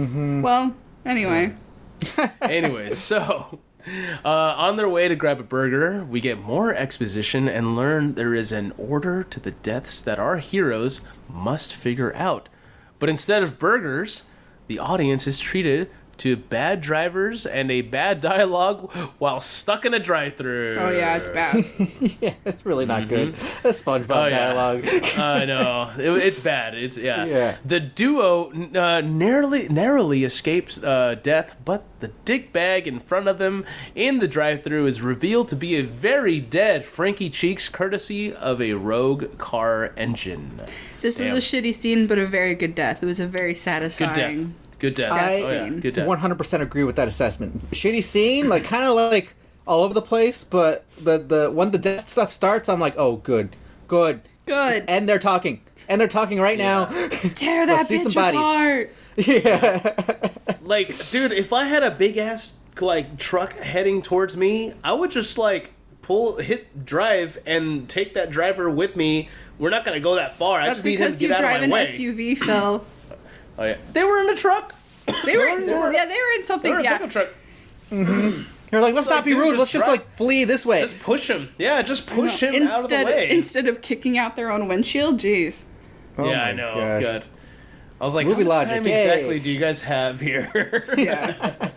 Well, anyway. Anyways, so uh, on their way to grab a burger, we get more exposition and learn there is an order to the deaths that our heroes must figure out. But instead of burgers, the audience is treated to bad drivers and a bad dialogue while stuck in a drive-thru. Oh yeah, it's bad. Yeah, it's really not good. The SpongeBob Oh, yeah. dialogue. I know it, it's bad. It's yeah. Yeah. The duo uh, narrowly narrowly escapes uh, death, but the dick bag in front of them in the drive-thru is revealed to be a very dead Frankie Cheeks, courtesy of a rogue car engine. This was Damn. a shitty scene, but a very good death. It was a very Good satisfying. death. Good death. I oh, yeah. Good death. one hundred percent agree with that assessment. Shitty scene, like kind of like all over the place, but the the when the death stuff starts, I'm like, oh, good, good, Good. and they're talking, and they're talking right now. Tear that Let's see some bitch bodies. apart. Yeah, Like, dude, if I had a big ass like truck heading towards me, I would just like pull, hit drive, and take that driver with me. We're not gonna go that far. I That's just need him to because you get out drive of an my way. S U V, Phil. Oh yeah, they were in a truck. They were, yeah, they were in They something. were in a Yeah, pickup truck. you're like, let's Like, not be dude, rude. just Let's just drive. like flee this way. Just push him. Yeah, just push him instead out of the way. instead of kicking out their own windshield. Jeez. Oh yeah, my I know. gosh. Good. I was like, Movie how much logic, time yay. exactly do you guys have here? Yeah.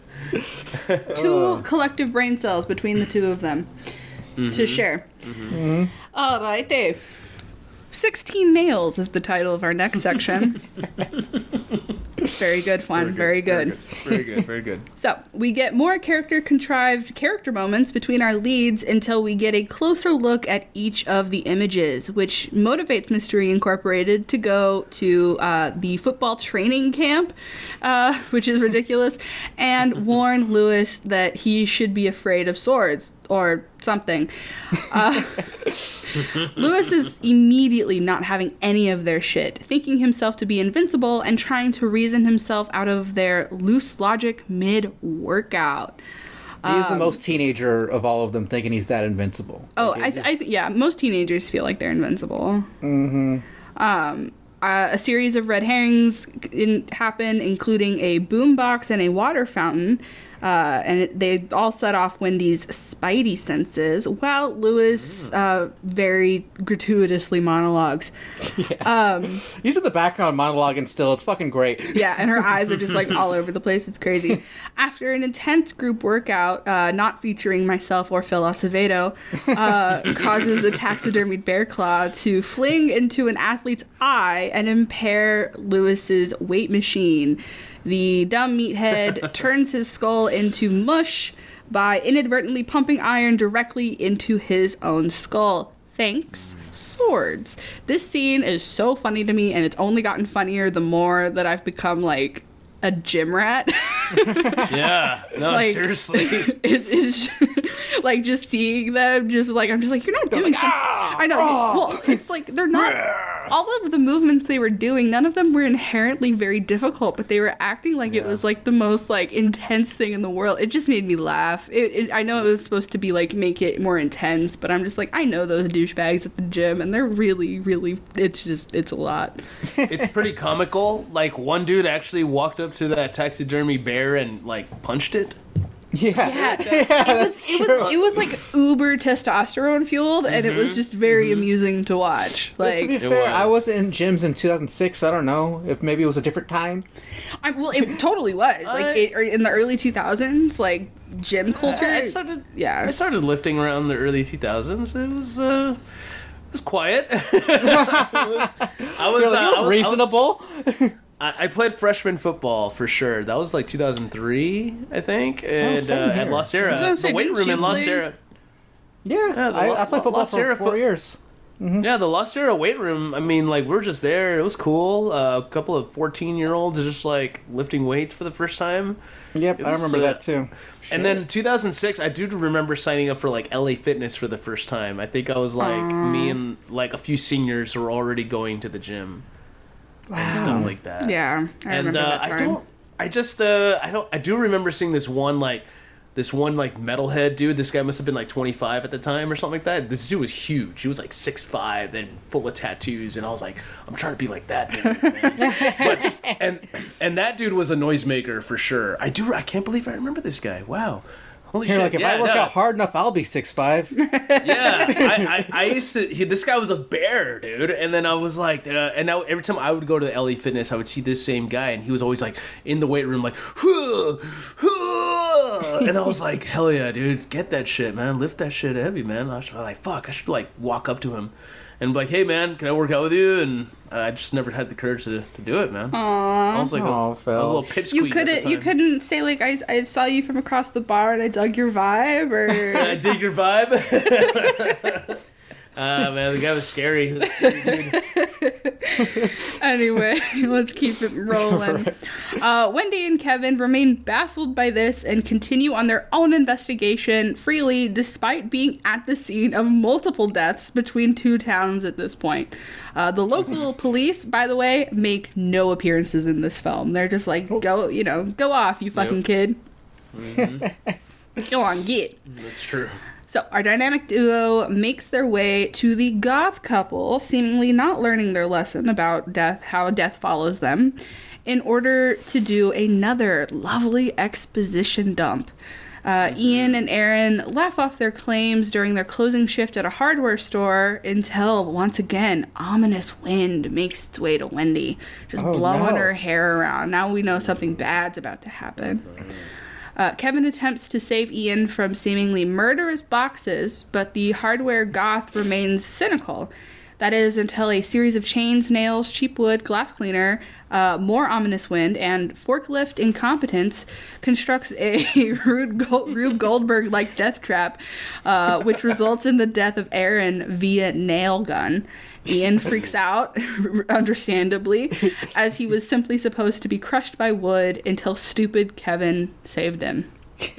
Two collective brain cells between the two of them to share. All right, Dave. sixteen Nails is the title of our next section. Very good, fun. Very good. Very good. Very good. So, we get more character contrived character moments between our leads until we get a closer look at each of the images, which motivates Mystery Incorporated to go to uh, the football training camp, uh, which is ridiculous, and warn Lewis that he should be afraid of swords or something. Uh, Lewis is immediately not having any of their shit, thinking himself to be invincible and trying to reason himself out of their loose logic mid-workout. He's the most teenager of all of them, thinking he's that invincible. Oh, Like, I, it th- just- I th- yeah, most teenagers feel like they're invincible. Mm-hmm. Um, uh, a series of red herrings in, happen, including a boombox and a water fountain. Uh, and it, they all set off Wendy's spidey senses, while Lewis uh, very gratuitously monologues. he's in the background monologuing still. It's fucking great. Yeah, and her eyes are just like all over the place. It's crazy. After an intense group workout, uh, not featuring myself or Phil Acevedo, uh, causes a taxidermied bear claw to fling into an athlete's eye and impair Lewis's weight machine. The dumb meathead turns his skull into mush by inadvertently pumping iron directly into his own skull. Thanks, swords. This scene is so funny to me, and it's only gotten funnier the more that I've become like a gym rat. Yeah. No, Like- seriously. it is like just seeing them, just like I'm just like, you're not doing something. I know. Well, it's like they're not. All of the movements they were doing, none of them were inherently very difficult, but they were acting like it was like the most like intense thing in the world. It just made me laugh. It, it, I know it was supposed to be like make it more intense, but I'm just like, I know those douchebags at the gym, and they're really, really. It's just, it's a lot. It's pretty comical. Like, one dude actually walked up to that taxidermy bear and like punched it. Yeah, Yeah, yeah, that's it was, true. it was it was like uber testosterone fueled, and it was just very amusing to watch. to be Like, fair, was. I wasn't in gyms in two thousand six. I don't know if maybe it was a different time. I, well, it totally was like I- it, or in the early two thousands, like gym culture. I started. yeah, I started lifting around the early two thousands. It was. uh It was quiet. I was. I was, You're like, uh, it was I was- reasonable. I, I played freshman football for sure. That was like two thousand three, I think, and same uh, at here. La I was Sierra, gonna the say, weight didn't room you in La play- Sierra. Yeah, Yeah, the I, La- I played football La for Sierra four fo- years. Yeah, the La Sierra weight room. I mean, like, we we're just there. It was cool. Uh, a couple of fourteen-year-olds just like lifting weights for the first time. Yep, It I was, remember uh, that too. And then two thousand six, I do remember signing up for like L A Fitness for the first time. I think I was like me and like a few seniors were already going to the gym and stuff like that. yeah. I and remember uh, that I time. don't. I just. Uh, I don't. I do remember seeing this one like. This one like metalhead dude. This guy must have been like twenty-five at the time or something like that. This dude was huge. He was like six five and full of tattoos. And I was like, I'm trying to be like that dude. man. but, and and that dude was a noisemaker for sure. I do. I can't believe I remember this guy. Wow. Holy You're shit! like, if yeah, I work no. out hard enough, I'll be six five. Yeah, I, I, I used to. He, this guy was a bear, dude. And then I was like, uh, and now every time I would go to the L A Fitness, I would see this same guy, and he was always like in the weight room, like, huh, huh. And I was like, hell yeah, dude, get that shit, man, lift that shit heavy, man. I was like, fuck, I should like walk up to him and be like, hey, man, can I work out with you? And I just never had the courage to, to do it, man. Aww. I was like, Aw, a, I was a Phil. little pipsqueak. You at the couldn't. You time. couldn't say like I, I saw you from across the bar and I dug your vibe, I or dig your vibe. Ah, man, the guy was scary. He was scary, dude. anyway, let's keep it rolling. Uh, Wendy and Kevin remain baffled by this and continue on their own investigation freely, despite being at the scene of multiple deaths between two towns at this point. Uh, the local police, by the way, make no appearances in this film. They're just like, go, you know, go off, you fucking Yep. kid. Mm-hmm. Go on, get. That's true. So, our dynamic duo makes their way to the goth couple, seemingly not learning their lesson about death, how death follows them, in order to do another lovely exposition dump. Uh, Ian and Aaron laugh off their claims during their closing shift at a hardware store until, once again, ominous wind makes its way to Wendy, just Oh, blowing no. her hair around. Now we know something bad's about to happen. Uh, Kevin attempts to save Ian from seemingly murderous boxes, but the hardware goth remains cynical. That is until a series of chains, nails, cheap wood, glass cleaner, uh, more ominous wind, and forklift incompetence constructs a Rube, Gold- Rube Goldberg-like death trap, uh, which results in the death of Aaron via nail gun. Ian freaks out, understandably, as he was simply supposed to be crushed by wood until stupid Kevin saved him.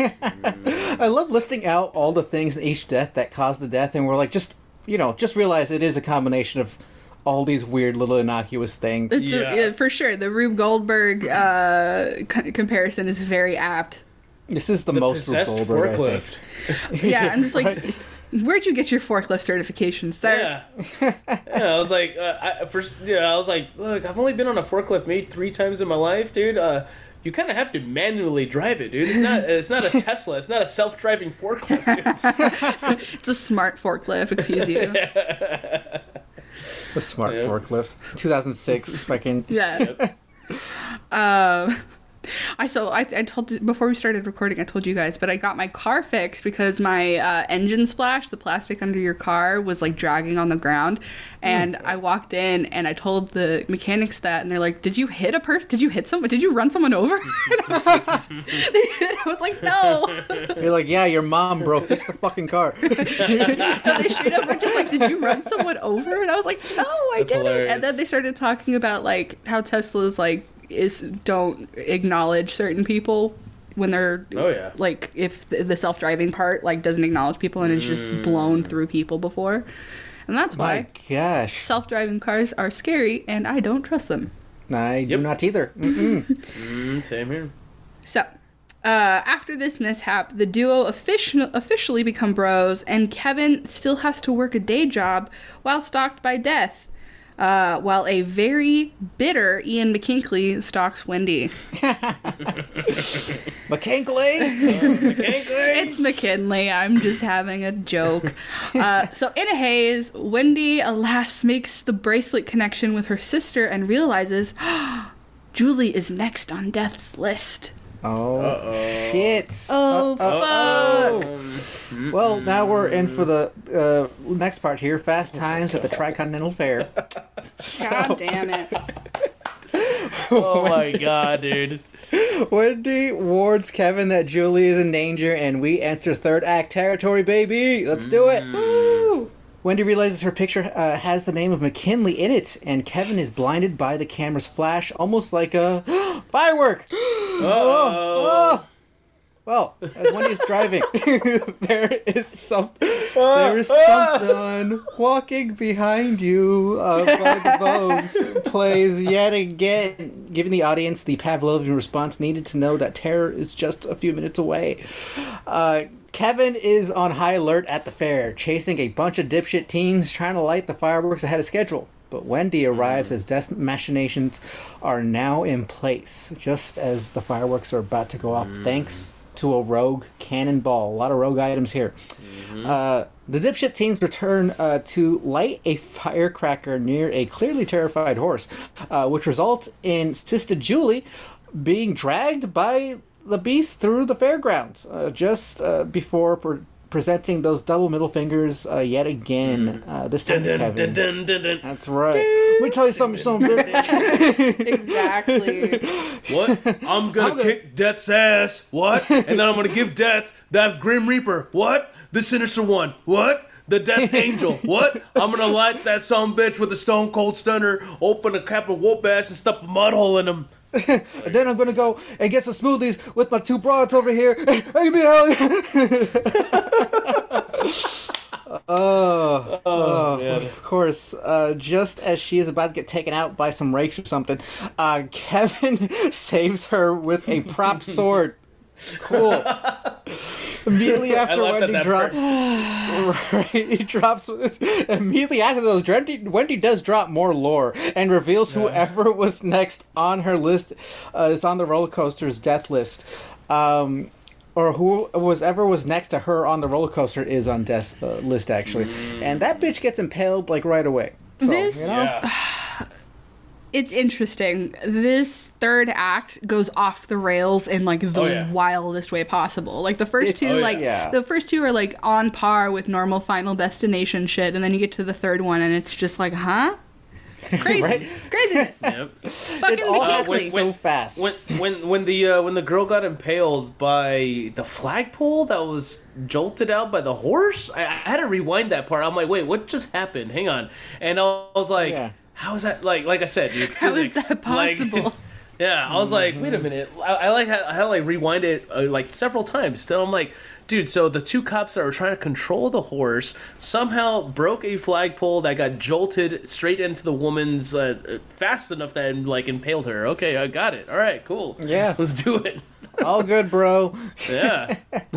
I love listing out all the things in each death that caused the death, and we're like, just, you know, just realize it is a combination of all these weird little innocuous things. It's a- Yeah. yeah, for sure. The Rube Goldberg uh, c- comparison is very apt. This is the, The most Rube possessed Goldberg, I forklift. think. Yeah, I'm just like, Right. where'd you get your forklift certification, sir? Yeah. yeah, I was like, uh, I, first, yeah, I was like, look, I've only been on a forklift maybe three times in my life, dude. Uh, you kind of have to manually drive it, dude. It's not, it's not a Tesla. It's not a self-driving forklift, dude. It's a smart forklift, excuse you. The smart Yeah. forklift. two thousand six, fucking... Yeah. Um, I so I, I told you before we started recording. I told you guys, but I got my car fixed because my uh, engine splash, the plastic under your car, was like dragging on the ground. And I walked in and I told the mechanics that, and they're like, "Did you hit a person? Did you hit someone? Did you run someone over?" And I was like, I was like "No." You're like, yeah, your mom, bro, fix the fucking car. And they straight up were just like, "Did you run someone over?" And I was like, "No, I That's didn't." hilarious. And then they started talking about like how Tesla's like is don't acknowledge certain people when they're Oh, yeah. like if the the self-driving part like doesn't acknowledge people and it's just blown through people before, and that's My why gosh. self-driving cars are scary and I don't trust them. I do Yep. not either. Mm-mm. Mm, same here. So, uh, after this mishap, the duo official- officially become bros, and Kevin still has to work a day job while stalked by death, uh, while a very bitter Ian McKinkley stalks Wendy. McKinkley? It's McKinley. I'm just having a joke. Uh, so, in a haze, Wendy, alas, makes the bracelet connection with her sister and realizes Julie is next on death's list. Oh, Uh-oh. shit. Oh, Uh-oh. fuck. Um, Well, now we're in for the uh, next part here. Fast Times at the Tricontinental Fair. God damn it. oh my god, dude. Wendy warns Kevin that Julie is in danger, and we enter third act territory, baby. Let's do it. Woo! Wendy realizes her picture uh, has the name of McKinley in it, and Kevin is blinded by the camera's flash, almost like a firework. Oh. Oh. Well, as Wendy is driving, there is some, there is someone walking behind you. Uh, by the Vogues plays yet again, giving the audience the Pavlovian response needed to know that terror is just a few minutes away. Uh, Kevin is on high alert at the fair, chasing a bunch of dipshit teens trying to light the fireworks ahead of schedule. But Wendy arrives as death machinations are now in place, just as the fireworks are about to go off, thanks to a rogue cannonball. A lot of rogue items here. Uh, the dipshit teens return uh, to light a firecracker near a clearly terrified horse, uh, which results in Sister Julie being dragged by the beast through the fairgrounds uh, just uh, before pre- presenting those double middle fingers uh, yet again. Uh, this time to Kevin. Dun, dun, dun, dun. That's right. Let me tell you something. something. Exactly. What? I'm gonna I'm gonna- kick Death's ass. What? And then I'm gonna give Death that Grim Reaper. What? The Sinister One. What? The Death Angel. What? I'm gonna light that son of a bitch with a Stone Cold Stunner, open a cap of whoop ass, and stuff a mud hole in him. And then I'm gonna go and get some smoothies with my two broads over here. Hey, give me a hug. Oh, oh, man. of course. Uh, just as she is about to get taken out by some rakes or something, uh, Kevin saves her with a prop sword. Cool. Immediately after I laughed Wendy at that drops, right, he drops. Immediately after those, Wendy, Wendy does drop more lore and reveals whoever was next on her list uh, is on the roller coaster's death list. Um, or who was ever was next to her on the roller coaster is on death uh, list actually, Mm. and that bitch gets impaled like right away. So, This- you know? Yeah. It's interesting. This third act goes off the rails in like the Oh, yeah. wildest way possible. Like the first It's- two, Oh, yeah. like Yeah. the first two are like on par with normal Final Destination shit, and then you get to the third one, and it's just like, huh? Crazy, Right? craziness. Yep. Fucking It all McKinley. happens so fast. When when when the uh, when the girl got impaled by the flagpole that was jolted out by the horse, I, I had to rewind that part. I'm like, wait, what just happened? Hang on, and I was like, Yeah. how is that? Like like I said, dude, How is physics, that like- possible? yeah, I was like, wait a minute. I, I like how I had to like rewind it uh, like several times. Still, I'm like, dude. So the two cops that were trying to control the horse somehow broke a flagpole that got jolted straight into the woman's uh, fast enough that it, like impaled her. Okay, I got it. All right, cool. Yeah. let's do it. All good, bro. Yeah,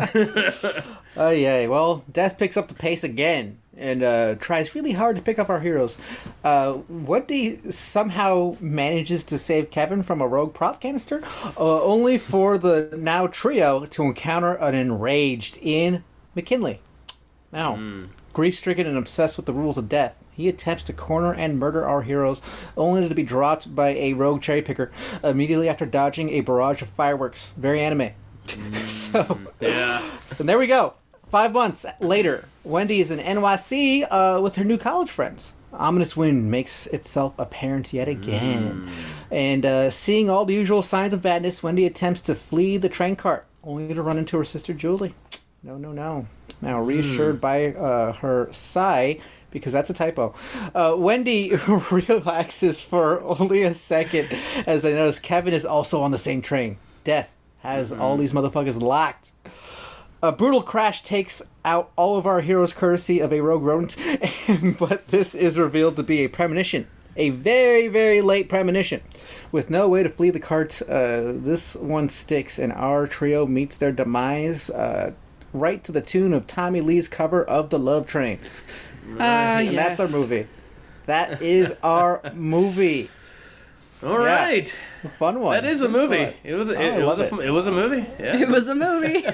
Oh, yeah. Well, Death picks up the pace again and uh, tries really hard to pick up our heroes. Uh, Wendy somehow manages to save Kevin from a rogue prop canister, uh, only for the now trio to encounter an enraged Ian McKinley. Now, grief-stricken and obsessed with the rules of death, he attempts to corner and murder our heroes, only to be dropped by a rogue cherry picker immediately after dodging a barrage of fireworks. Very anime. So, yeah. and there we go. Five months later, Wendy is in N Y C uh, with her new college friends. Ominous wind makes itself apparent yet again. And uh, seeing all the usual signs of madness, Wendy attempts to flee the train cart, only to run into her sister Julie. No, no, no. Now, reassured by uh, her sigh, because that's a typo, uh, Wendy relaxes for only a second as they notice Kevin is also on the same train. Death has all these motherfuckers locked. A brutal crash takes out all of our heroes courtesy of a rogue rodent, but this is revealed to be a premonition. A very, very late premonition. With no way to flee the cart, uh, this one sticks, and our trio meets their demise uh, right to the tune of Tommy Lee's cover of The Love Train. Uh, And yes. that's our movie. That is our movie. All Yeah. right, A fun one. that is a movie. Fun. It was it, Oh, I it was love a it was a movie. Yeah. It was a movie.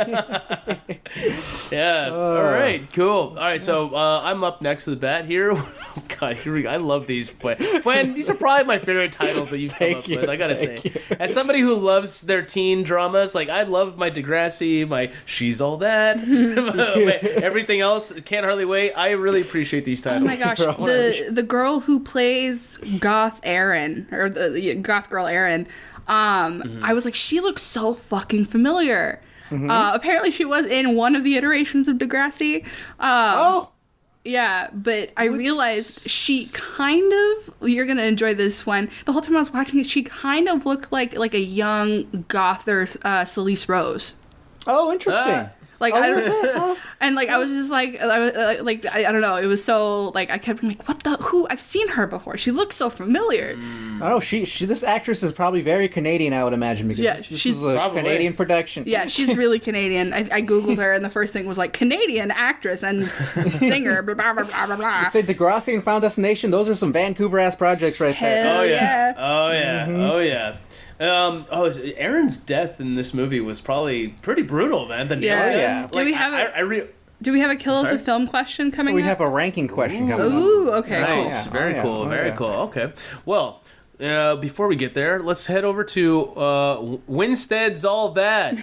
Yeah. All right. Cool. All right. So uh, I'm up next to the bat here. God, here we go. I love these. When these are probably my favorite titles that you've come Thank up you, with. I gotta say, thank you. as somebody who loves their teen dramas, like I love my Degrassi, my She's All That, my everything else. Can't Hardly Wait. I really appreciate these Oh titles. my gosh, the the girl who plays Goth Erin, or the, the Goth girl Erin, um, Mm-hmm. I was like, she looks so fucking familiar. Uh, apparently, she was in one of the iterations of Degrassi. Um, Oh! Yeah, but I realized she kind of. You're gonna enjoy this one. The whole time I was watching it, she kind of looked like like a young Gother uh, Celeste Rose. Oh, interesting. Ah. Like Oh, I yeah, don't, huh? and like I was just like I was uh, like I, I don't know. It was so like I kept being like, what the who? I've seen her before. She looks so familiar. Oh, she, she, this actress is probably very Canadian, I would imagine, because Yeah, this, this she's is a probably. Canadian production. Yeah, she's really Canadian. I, I googled her, and the first thing was like Canadian actress and singer. Blah blah blah blah blah. blah. Say Degrassi and Final Destination, those are some Vancouver ass projects right there. Hell Oh yeah. yeah. Oh yeah. Mm-hmm. Oh yeah. Um, oh, Aaron's death in this movie was probably pretty brutal, man. The Yeah. narrative, Yeah. Do we like, have I, a- I, I re- Do we have a kill of Sorry? the film question coming We up? have a ranking question coming up. Ooh, okay, Nice, Yeah. very Oh, yeah. cool, Oh, very yeah. cool. Okay, well, uh, before we get there, let's head over to uh, Winstead's All That.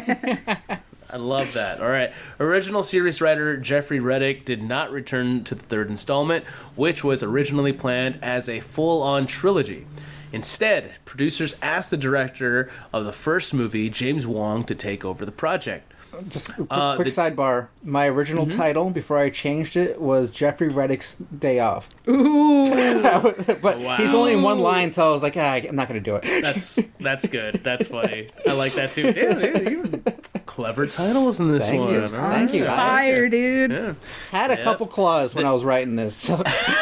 I love that. All right. Original series writer Jeffrey Reddick did not return to the third installment, which was originally planned as a full-on trilogy. Instead, producers asked the director of the first movie, James Wong, to take over the project. Just a quick, Uh, quick the- sidebar. My original title before I changed it was Jeffrey Reddick's Day Off. Ooh. But Wow. he's only in one line, so I was like, ah, I'm not going to do it. That's that's good. That's funny. I like that too. Yeah, yeah, you clever titles in this Thank one. you. All Thank you. Fire, dude. Yeah. Had a Yeah. couple claws when I was writing this. So.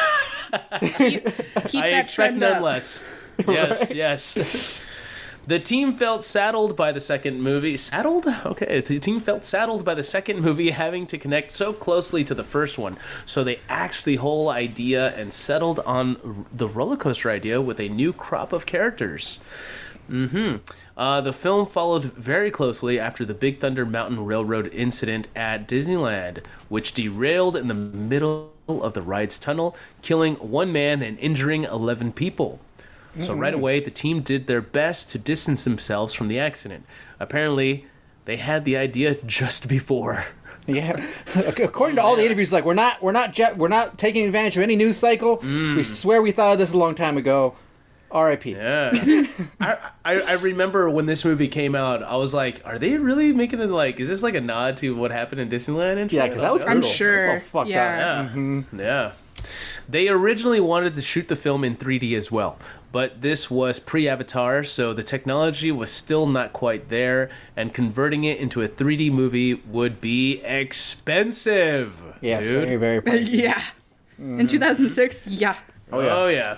Keep, keep I that expect trend none up. less. Yes, yes. The team felt saddled by the second movie. Saddled? Okay. The team felt saddled by the second movie having to connect so closely to the first one. So they axed the whole idea and settled on the roller coaster idea with a new crop of characters. Mm-hmm. Uh, the film followed very closely after the Big Thunder Mountain Railroad incident at Disneyland, which derailed in the middle of the ride's tunnel, killing one man and injuring eleven people. So right away, the team did their best to distance themselves from the accident. Apparently, they had the idea just before. Yeah, according to all the interviews, like we're not, we're not, jet, we're not taking advantage of any news cycle. We swear we thought of this a long time ago. R I P Yeah, I, I I remember when this movie came out, I was like, "Are they really making it like? Is this like a nod to what happened in Disneyland?" And Yeah, shit? because that was I brutal. I'm That was sure. all fucked Yeah. up. Yeah. Yeah. They originally wanted to shoot the film in three D as well, but this was pre-Avatar, so the technology was still not quite there, and converting it into a three D movie would be expensive. Yes, dude. very, very. pricey. Yeah. In two thousand six, yeah. Oh, yeah. Oh yeah.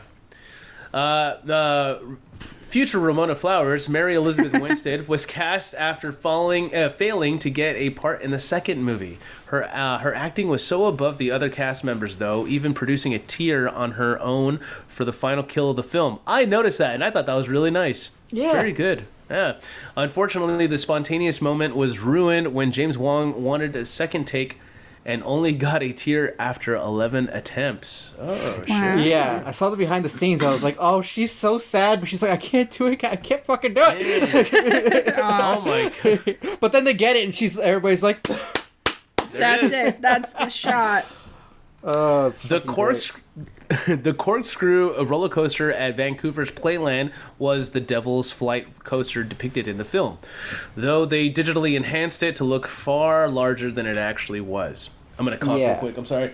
Uh, the future Ramona Flowers, Mary Elizabeth Winstead, was cast after falling, uh, failing to get a part in the second movie. Her uh, her acting was so above the other cast members, though, even producing a tear on her own for the final kill of the film. I noticed that, and I thought that was really nice. Yeah. Very good. Yeah. Unfortunately, the spontaneous moment was ruined when James Wong wanted a second take and only got a tear after eleven attempts. Oh, Wow. shit. Yeah, I saw the behind the scenes. I was like, "Oh, she's so sad," but she's like, "I can't do it. I can't fucking do it." Oh, my God. But then they get it, and she's everybody's like, That's it. That's the shot. "Oh, it's The fucking corkscrew, the corkscrew roller coaster at Vancouver's Playland was the Devil's Flight coaster depicted in the film, though they digitally enhanced it to look far larger than it actually was. I'm gonna cough Yeah. real quick. I'm sorry.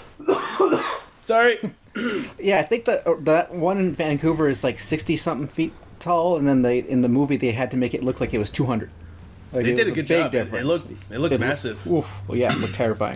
Sorry. great." Yeah, I think that that one in Vancouver is like sixty something feet tall, and then they in the movie they had to make it look like it was two hundred. Like, They it did was a good big job. It- Difference. It looked it looked It massive. Oof. Well, yeah, it looked terrifying.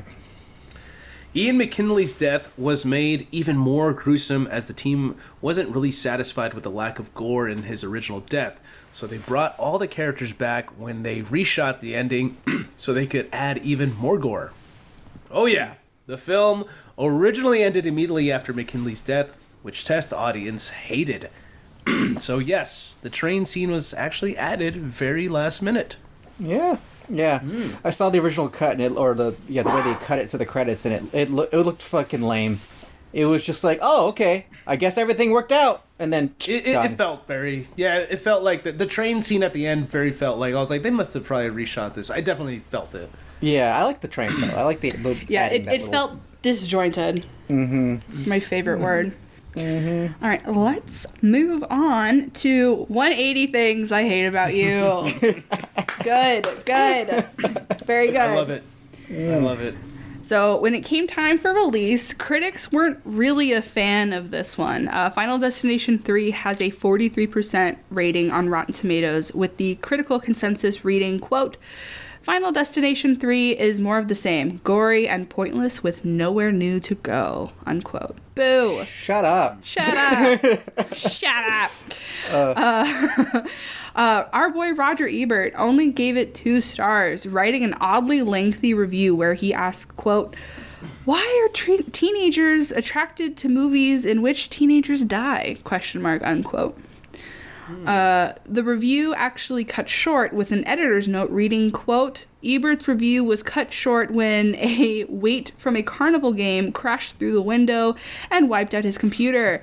Ian McKinley's death was made even more gruesome as the team wasn't really satisfied with the lack of gore in his original death. So they brought all the characters back when they reshot the ending so they could add even more gore. Oh yeah, the film originally ended immediately after McKinley's death, which test audience hated. So yes, the train scene was actually added very last minute. Yeah, yeah. I saw the original cut, and it, or the yeah the way they cut it to the credits, and it it, loo- it looked fucking lame. It was just like, oh, okay, I guess everything worked out, and then It, it, done. it felt very, yeah, it felt like the, the train scene at the end very felt like, I was like, they must have probably reshot this. I definitely felt it. Yeah, I like the train though. I like the, the Yeah, adding it, that it little- felt disjointed. Mm-hmm. My favorite word. Mm-hmm. All right, let's move on to one hundred eighty things I hate about you. Good, good. Very good. I love it. I love it. So, when it came time for release, critics weren't really a fan of this one. Uh, Final Destination three has a forty-three percent rating on Rotten Tomatoes, with the critical consensus reading, quote, Final Destination three is more of the same, gory and pointless with nowhere new to go, unquote. Boo! Shut up. Shut up! Shut up! Uh, uh, our boy Roger Ebert only gave it two stars, writing an oddly lengthy review where he asked, quote, "Why are tre- teenagers attracted to movies in which teenagers die?" Question mark, unquote. Uh, the review actually cut short with an editor's note reading, quote, Ebert's review was cut short when a weight from a carnival game crashed through the window and wiped out his computer.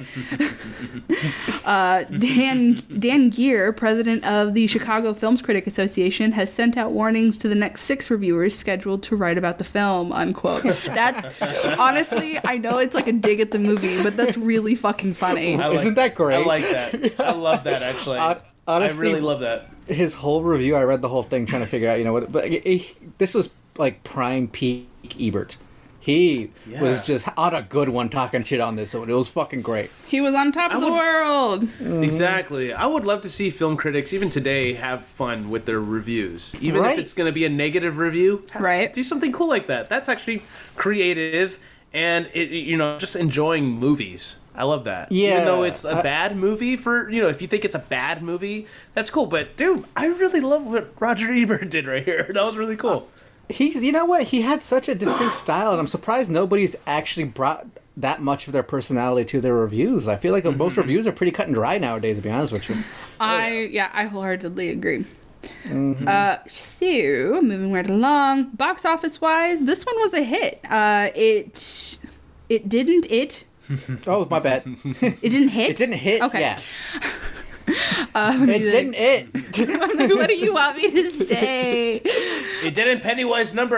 uh, Dan Dan Geer, president of the Chicago Films Critic Association, has sent out warnings to the next six reviewers scheduled to write about the film, unquote. That's, honestly, I know it's like a dig at the movie, but that's really fucking funny. I like- Isn't that great? I like that. I love that, actually. Hon- honestly, I really love that. his whole review, I read the whole thing trying to figure out, you know what, but it, it, this was like prime peak Ebert. He Yeah. was just on a good one talking shit on this one. It was fucking great. He was on top of the would- world. Exactly. I would love to see film critics, even today, have fun with their reviews. Even Right. if it's going to be a negative review, have- Right. do something cool like that. That's actually creative and, it, you know, just enjoying movies. I love that. Yeah, Even though it's a I- bad movie for, you know, if you think it's a bad movie, that's cool. But, dude, I really love what Roger Ebert did right here. That was really cool. He's, you know what, he had such a distinct style, and I'm surprised nobody's actually brought that much of their personality to their reviews. I feel like most reviews are pretty cut and dry nowadays, to be honest with you. I yeah, I wholeheartedly agree. Uh, so moving right along, box office wise, this one was a hit. Uh, it it didn't it Oh, my bad. it didn't hit. It didn't hit. Okay. Yeah. Uh, It didn't hit. what do you want me to say? It didn't Pennywise number.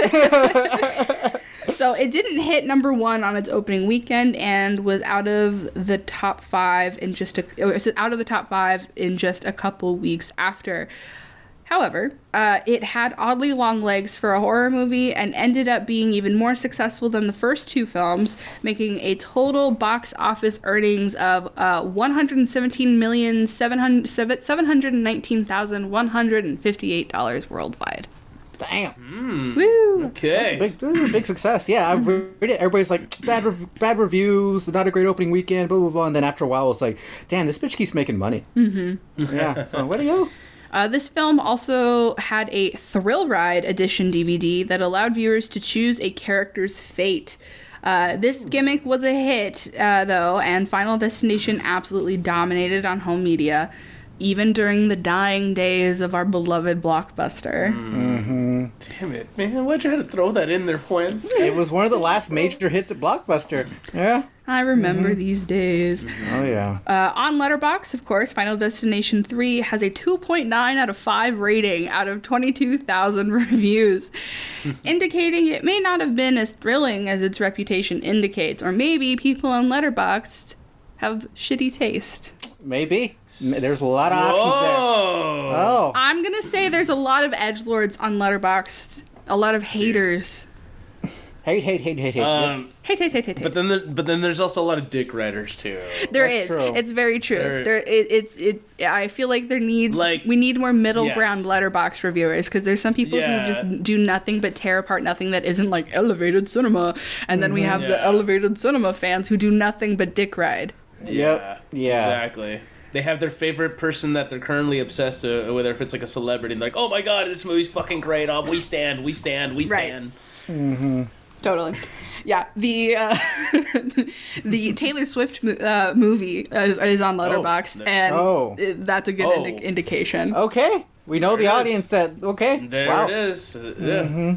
So it didn't hit number one on its opening weekend and was out of the top five in just a it was out of the top five in just a couple weeks after. However, uh, it had oddly long legs for a horror movie and ended up being even more successful than the first two films, making a total box office earnings of uh, one hundred seventeen million seven hundred nineteen thousand one hundred fifty-eight dollars worldwide. Damn. Woo! Okay. Big, this is a big success. Yeah, I've read it. Everybody's like, bad rev- bad reviews, not a great opening weekend, blah, blah, blah. And then after a while, it's like, damn, this bitch keeps making money. Mm-hmm. Yeah. So, what do you? Uh, this film also had a Thrill Ride edition D V D that allowed viewers to choose a character's fate. Uh, this gimmick was a hit, uh, though, and Final Destination absolutely dominated on home media, even during the dying days of our beloved Blockbuster. Damn it, man. Why'd you have to throw that in there, Fwen? It was one of the last major hits at Blockbuster. Yeah. I remember these days. Oh, yeah. Uh, on Letterboxd, of course, Final Destination three has a two point nine out of five rating out of twenty-two thousand reviews, indicating it may not have been as thrilling as its reputation indicates, or maybe people on Letterboxd have shitty taste. Maybe. M- There's a lot of options there. Whoa. Oh. I'm gonna say there's a lot of edgelords on Letterboxd, a lot of haters. Hate, hate, hate, hate, hate. Um, Hate, hate, hate, hate, hate. but then, the, but then there's also a lot of dick writers too. There That's is. true. It's very true. There- There, it, it's it. I feel like there needs Like- we need more middle Yes. ground letterbox reviewers because there's some people Yeah. who just do nothing but tear apart nothing that isn't like elevated cinema, and then we have the Yeah. elevated cinema fans who do nothing but dick ride. Yep. Yeah. Exactly. They have their favorite person that they're currently obsessed uh, with, if it's like a celebrity, and they're like, oh my god, this movie's fucking great. Oh, we stand, we stand, we Right. stand. Totally. Yeah, the uh, the Taylor Swift mo- uh, movie is, is on Letterboxd, no. and Oh. it- that's a good Oh. indi- indication. Okay. We know the There it is. audience that, okay. There wow. it is. Uh, Yeah.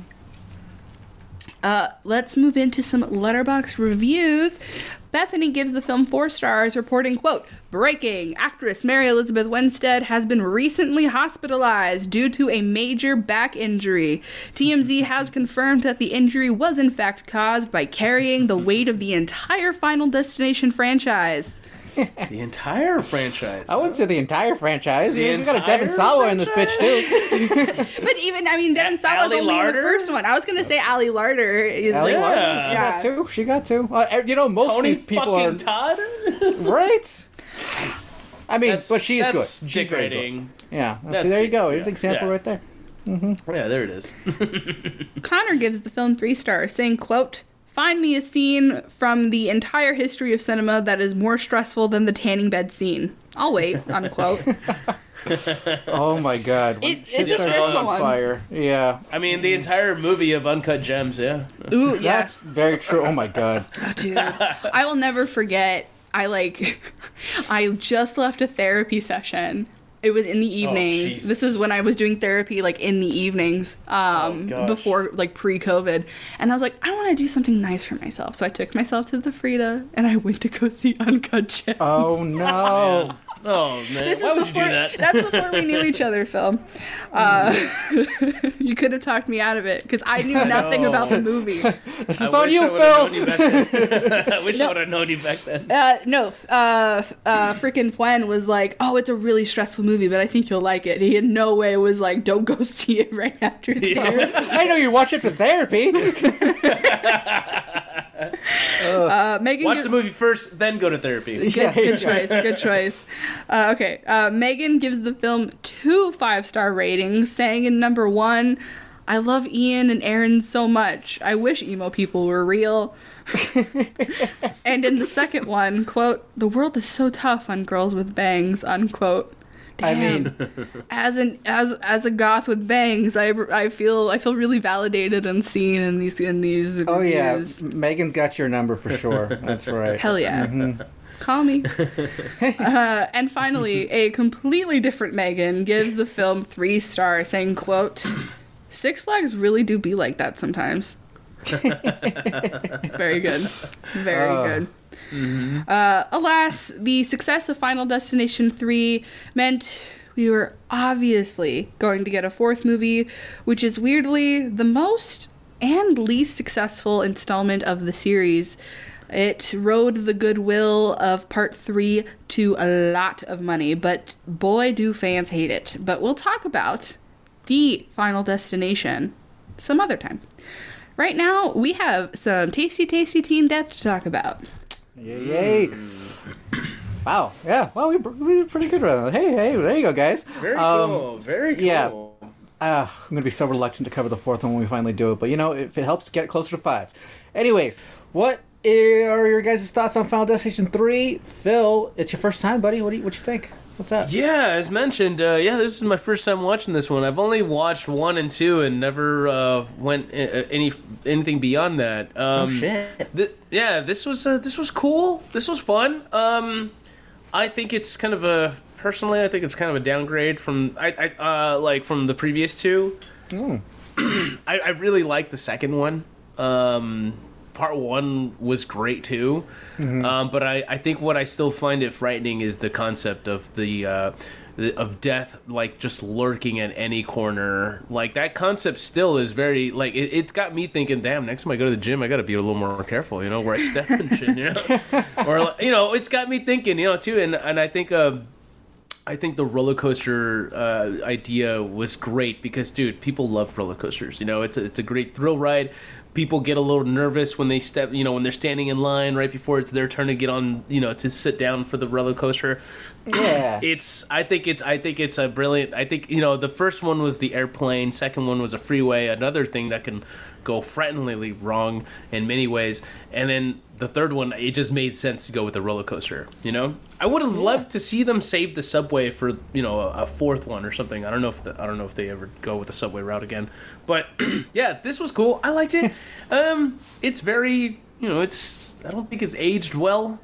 Uh, let's move into some Letterboxd reviews. Bethany gives the film four stars, reporting, quote, breaking, actress Mary Elizabeth Winstead has been recently hospitalized due to a major back injury. T M Z has confirmed that the injury was in fact caused by carrying the weight of the entire Final Destination franchise. The entire franchise. I wouldn't say the entire franchise. The You we got a entire Devin Sawa in this bitch, too. But even, I mean, Devin A- Sawa's Ali only in the Larder? first one. I was going to say Ali Larder. Is Ellie like- Larder, Yeah. she Yeah. got two. She got two. Uh, you know, most Tony of these people fucking are... Todd? Right? I mean, That's, but she's that's good. She's dick very good. rating. Yeah. See, That's there you dick- go. yeah. Here's the example Yeah. right there. Yeah, there it is. Connor gives the film three stars, saying, quote, find me a scene from the entire history of cinema that is more stressful than the tanning bed scene. I'll wait, unquote. Oh, my God. When It- shit it's a starts stressful on one. fire. Yeah. I mean, the entire movie of Uncut Gems, yeah. Ooh, yeah. That's very true. Oh, my God. Dude, I will never forget I like, I just left a therapy session. It was in the evening. Jesus. This is when I was doing therapy, like in the evenings, um, Oh, gosh. before like pre-COVID. And I was like, I want to do something nice for myself. So I took myself to the Frida and I went to go see Uncut Gems. Oh no! Oh man, This why is would before. you do that? That's before we knew each other, Phil. Uh, you could have talked me out of it because I knew nothing know. about the movie. This I is on wish you, I would've known Phil. you back then. I wish No. I would have known you back then. Uh, no, uh, uh, freaking Fwen was like, "Oh, it's a really stressful movie, but I think you'll like it." He in no way was like, "Don't go see it right after therapy." I know you watch it for therapy. Uh, Megan, Watch gi- the movie first, then go to therapy. Yeah, Good, good choice. Good choice. Uh, okay. Uh, Megan gives the film two five star ratings, saying in number one, "I love Ian and Aaron so much. I wish emo people were real." And in the second one, quote, "The world is so tough on girls with bangs," unquote. I Damn. mean, as an as as a goth with bangs, I, I feel I feel really validated and seen in these in these oh yeah, reviews. Megan's got your number for sure. That's right. Hell yeah. Call me. uh, and finally, a completely different Megan gives the film three stars, saying, quote, "Six Flags really do be like that sometimes." Very good. Very Oh. good. Uh, alas, the success of Final Destination three meant we were obviously going to get a fourth movie, which is weirdly the most and least successful installment of the series. It rode the goodwill of part three to a lot of money, but boy do fans hate it. But we'll talk about the Final Destination some other time. Right now, we have some tasty, tasty teen death to talk about. Yay! yay. Wow. Yeah. Well, we we did pretty good around. Hey, hey, there you go, guys. Very Um, cool. Very cool. yeah. Uh, I'm gonna be so reluctant to cover the fourth one when we finally do it, but you know, if it helps get closer to five. Anyways, what are your guys' thoughts on Final Destination three? Phil, it's your first time, buddy. What do you what you think? What's up? Yeah, as mentioned, uh, yeah, this is my first time watching this one. I've only watched one and two and never uh, went uh, any anything beyond that. Um, Oh, shit. th- yeah, this was uh, this was cool. This was fun. Um, I think it's kind of a personally, I think it's kind of a downgrade from I, I uh, like from the previous two. Mm. I, I really like the second one. Um, part one was great too, Mm-hmm. um, but I, I think what I still find it frightening is the concept of the, uh, the of death, like just lurking at any corner. Like that concept still is very like it, it's got me thinking. Damn, next time I go to the gym, I got to be a little more careful. You know, where I step and shit. You know, or you know, it's got me thinking. You know, too, and and I think. Uh, I think the roller coaster uh, idea was great because, dude, people love roller coasters. You know, it's a, it's a great thrill ride. People get a little nervous when they step, you know, when they're standing in line right before it's their turn to get on, you know, to sit down for the roller coaster. Yeah. It's, I think it's, I think it's a brilliant. I think you know, the first one was the airplane. Second one was a freeway. Another thing that can go frighteningly wrong in many ways. And then the third one, it just made sense to go with the roller coaster. You know, I would have loved to see them save the subway for you know a, a fourth one or something. I don't know if the, I don't know if they ever go with the subway route again. But yeah, this was cool. I liked it. um, it's very you know it's. I don't think it's aged well.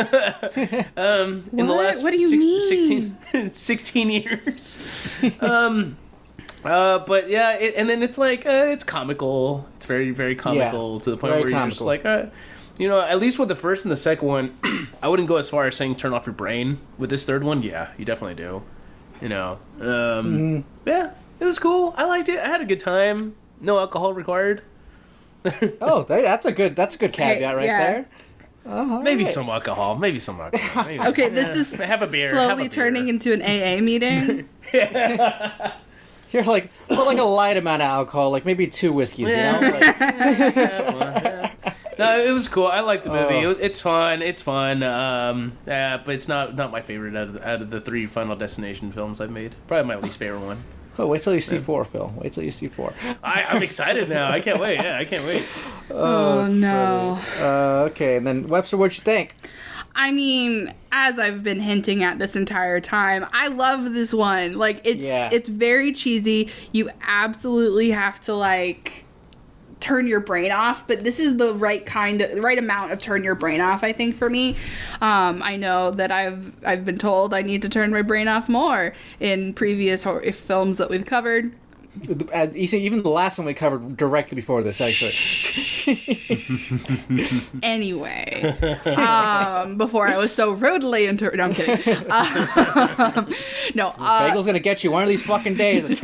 um, in the What? last What do you six, mean? sixteen, sixteen years. um, uh, but yeah, it, and then it's like uh, it's comical. It's very, very comical Yeah, to the point very where you're just comical. like, uh, you know, at least with the first and the second one, I wouldn't go as far as saying turn off your brain. With this third one, yeah, you definitely do. You know, um, Mm-hmm. yeah, it was cool. I liked it. I had a good time. No alcohol required. Oh, that- that's a good that's a good caveat right yeah. there. Oh, all Maybe right. some alcohol. Maybe some alcohol. Maybe. Okay, this is have a beer. have a slowly beer. turning into an A A meeting. You're like put like a light amount of alcohol, like maybe two whiskeys. Yeah. You know. Like, Yeah. No, it was cool. I liked the movie. Oh. It was, it's fun. It's fun. Um, uh, but it's not not my favorite out of, the, out of the three Final Destination films I've made. Probably my least favorite one. oh, wait till you see four, Phil. Wait till you see four. I, I'm excited now. I can't wait. Yeah, I can't wait. Oh, that's no. Uh, okay, and then Webster, what'd you think? I mean, as I've been hinting at this entire time, I love this one. Like it's Yeah. it's very cheesy. You absolutely have to like turn your brain off, but this is the right kind of, the right amount of turn your brain off, I think, for me. Um, I know that I've I've been told I need to turn my brain off more in previous horror films that we've covered. Uh, you see, even the last one we covered directly before this, actually. Anyway, um, before I was so rudely inter- No, I'm kidding. Um, no, uh, Bagel's gonna get you one of these fucking days.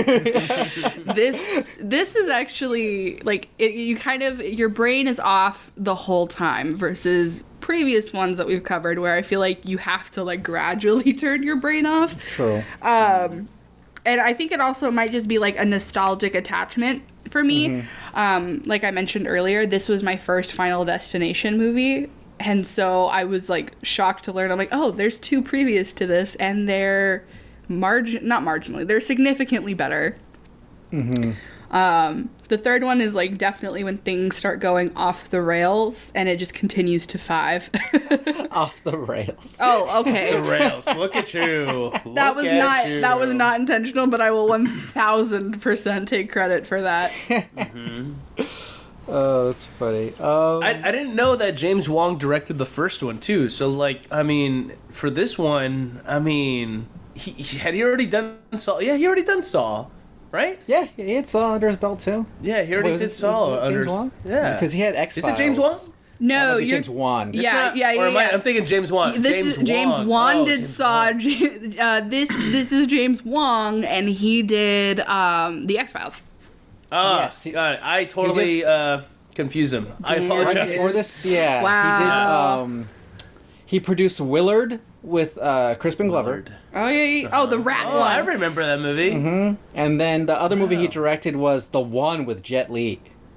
this this is actually like it, you kind of your brain is off the whole time versus previous ones that we've covered where I feel like you have to like gradually turn your brain off. True. Um, and I think it also might just be like a nostalgic attachment for me. Mm-hmm. Um, like I mentioned earlier, this was my first Final Destination movie. And so I was like shocked to learn, I'm like, oh, there's two previous to this and they're margin, not marginally, they're significantly better. Mm-hmm. Um, the third one is like definitely when things start going off the rails and it just continues to five. Off the rails. Oh, okay. The rails. Look at you. Look That was at not you. that was not intentional, but I will one thousand percent take credit for that. Mm-hmm. Oh, that's funny. Um, I, I didn't know that James Wong directed the first one too. So like, I mean, for this one, I mean, he, he had he already done Saw? Yeah, he already done Saw, right? yeah, he had Saw under his belt too. Yeah, he already Wait, was did it- Saw was it under. James Wong? Yeah, Because he had X Is Files. it James Wong? No, you're James Wan. Yeah, Not- yeah, or yeah. am I, yeah. I'm thinking James Wan. This James is James Wan, Wan Oh, did James Saw. Wan. Uh, this this is James Wong, and he did um, the X Files. Ah, Yes, he- got it. I totally uh, confuse him. I Damn. apologize. Right before this, yeah. Wow. He did. Um, he produced Willard with uh, Crispin Glover, Willard. Oh yeah, yeah. Oh, the rat Oh, one. I remember that movie. Mm-hmm. and then the other movie he Wow. directed was The One with Jet Li.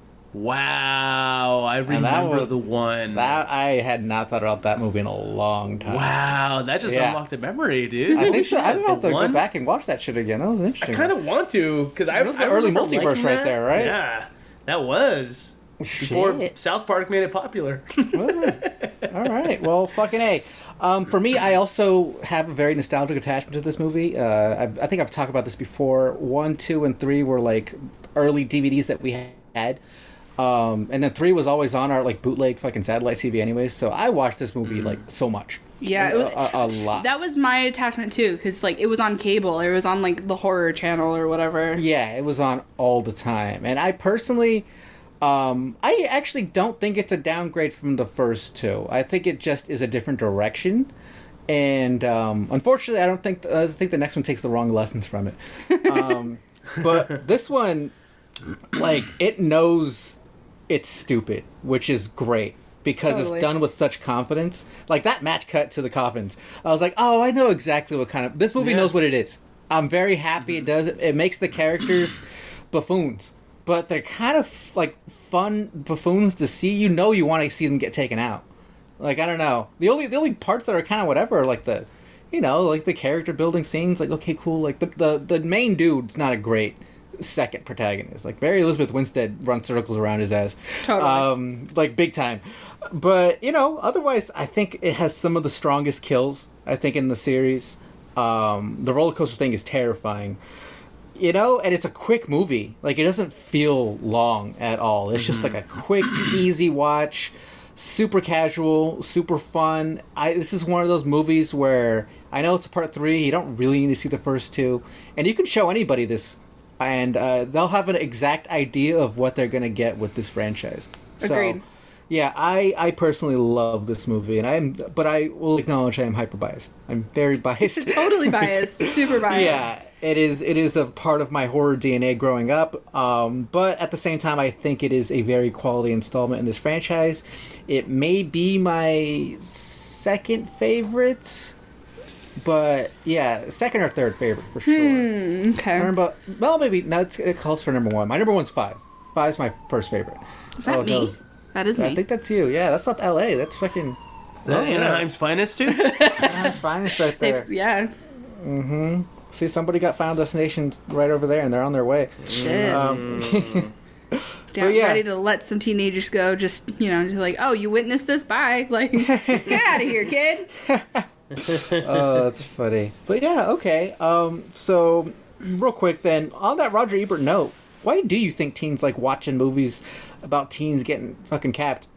Wow, I that remember was- the one. That I had not thought about that movie in a long time. Wow, that just Yeah. unlocked a memory, dude. I think so. I Shit, have the to one? go back and watch that shit again. That was I interesting. kind of want to because I It was the I early remember multiverse liking right that. there, right? Yeah, that was before Shit. South Park made it popular. All right. Well, fucking A. Um, for me, I also have a very nostalgic attachment to this movie. Uh, I've, I think I've talked about this before. One, two, and three were like early D V Ds that we had. Um, and then three was always on our like bootleg fucking satellite T V anyways. So I watched this movie like so much. Yeah, it was, a, a, a lot. that was my attachment too, because like it was on cable, it was on like the horror channel or whatever. Yeah, it was on all the time. And I personally, um, I actually don't think it's a downgrade from the first two. I think it just is a different direction. And um, unfortunately, I don't think I think the next one takes the wrong lessons from it. Um, but this one, like, it knows it's stupid, which is great. Because Totally. it's done with such confidence. Like, that match cut to the coffins. I was like, oh, I know exactly what kind of... This movie Yeah. knows what it is. I'm very happy it does it. It makes the characters buffoons. But they're kind of, like, fun buffoons to see. You know you want to see them get taken out. Like, I don't know. The only the only parts that are kind of whatever are, like, the... You know, like, the character building scenes. Like, okay, cool. Like, the, the, the main dude's not a great second protagonist. Like, Barry Elizabeth Winstead runs circles around his ass. Totally. Um, like, big time. But, you know, otherwise, I think it has some of the strongest kills, I think, in the series. Um, the roller coaster thing is terrifying. You know, and it's a quick movie. Like, it doesn't feel long at all. It's just like a quick, easy watch. Super casual, super fun. I This is one of those movies where I know it's a part three. You don't really need to see the first two. And you can show anybody this, and uh, they'll have an exact idea of what they're going to get with this franchise. So, Agreed. yeah, I, I personally love this movie, and I'm, but I will acknowledge I am hyper biased. I'm very biased. Totally biased, super biased. Yeah, it is. It is a part of my horror D N A growing up. Um, but at the same time, I think it is a very quality installment in this franchise. It may be my second favorite, but yeah, second or third favorite for sure. Hmm, okay. Remember, well, maybe no. It's, it calls for number one. My number one's five. Five's my first favorite. Is that Oh, it me? goes- That is I me. think that's you. Yeah, that's not L A. That's fucking. Is that Oh, yeah. Anaheim's finest too? That's fine. It's right They've- there. yeah. See, somebody got Final Destination right over there, and they're on their way. Shit. Um, Down, yeah. ready to let some teenagers go. Just, you know, just like, oh, you witnessed this? Bye. Like, get out of here, kid. Oh, that's funny. But yeah, okay. Um, so, real quick then, on that Roger Ebert note, why do you think teens like watching movies about teens getting fucking capped?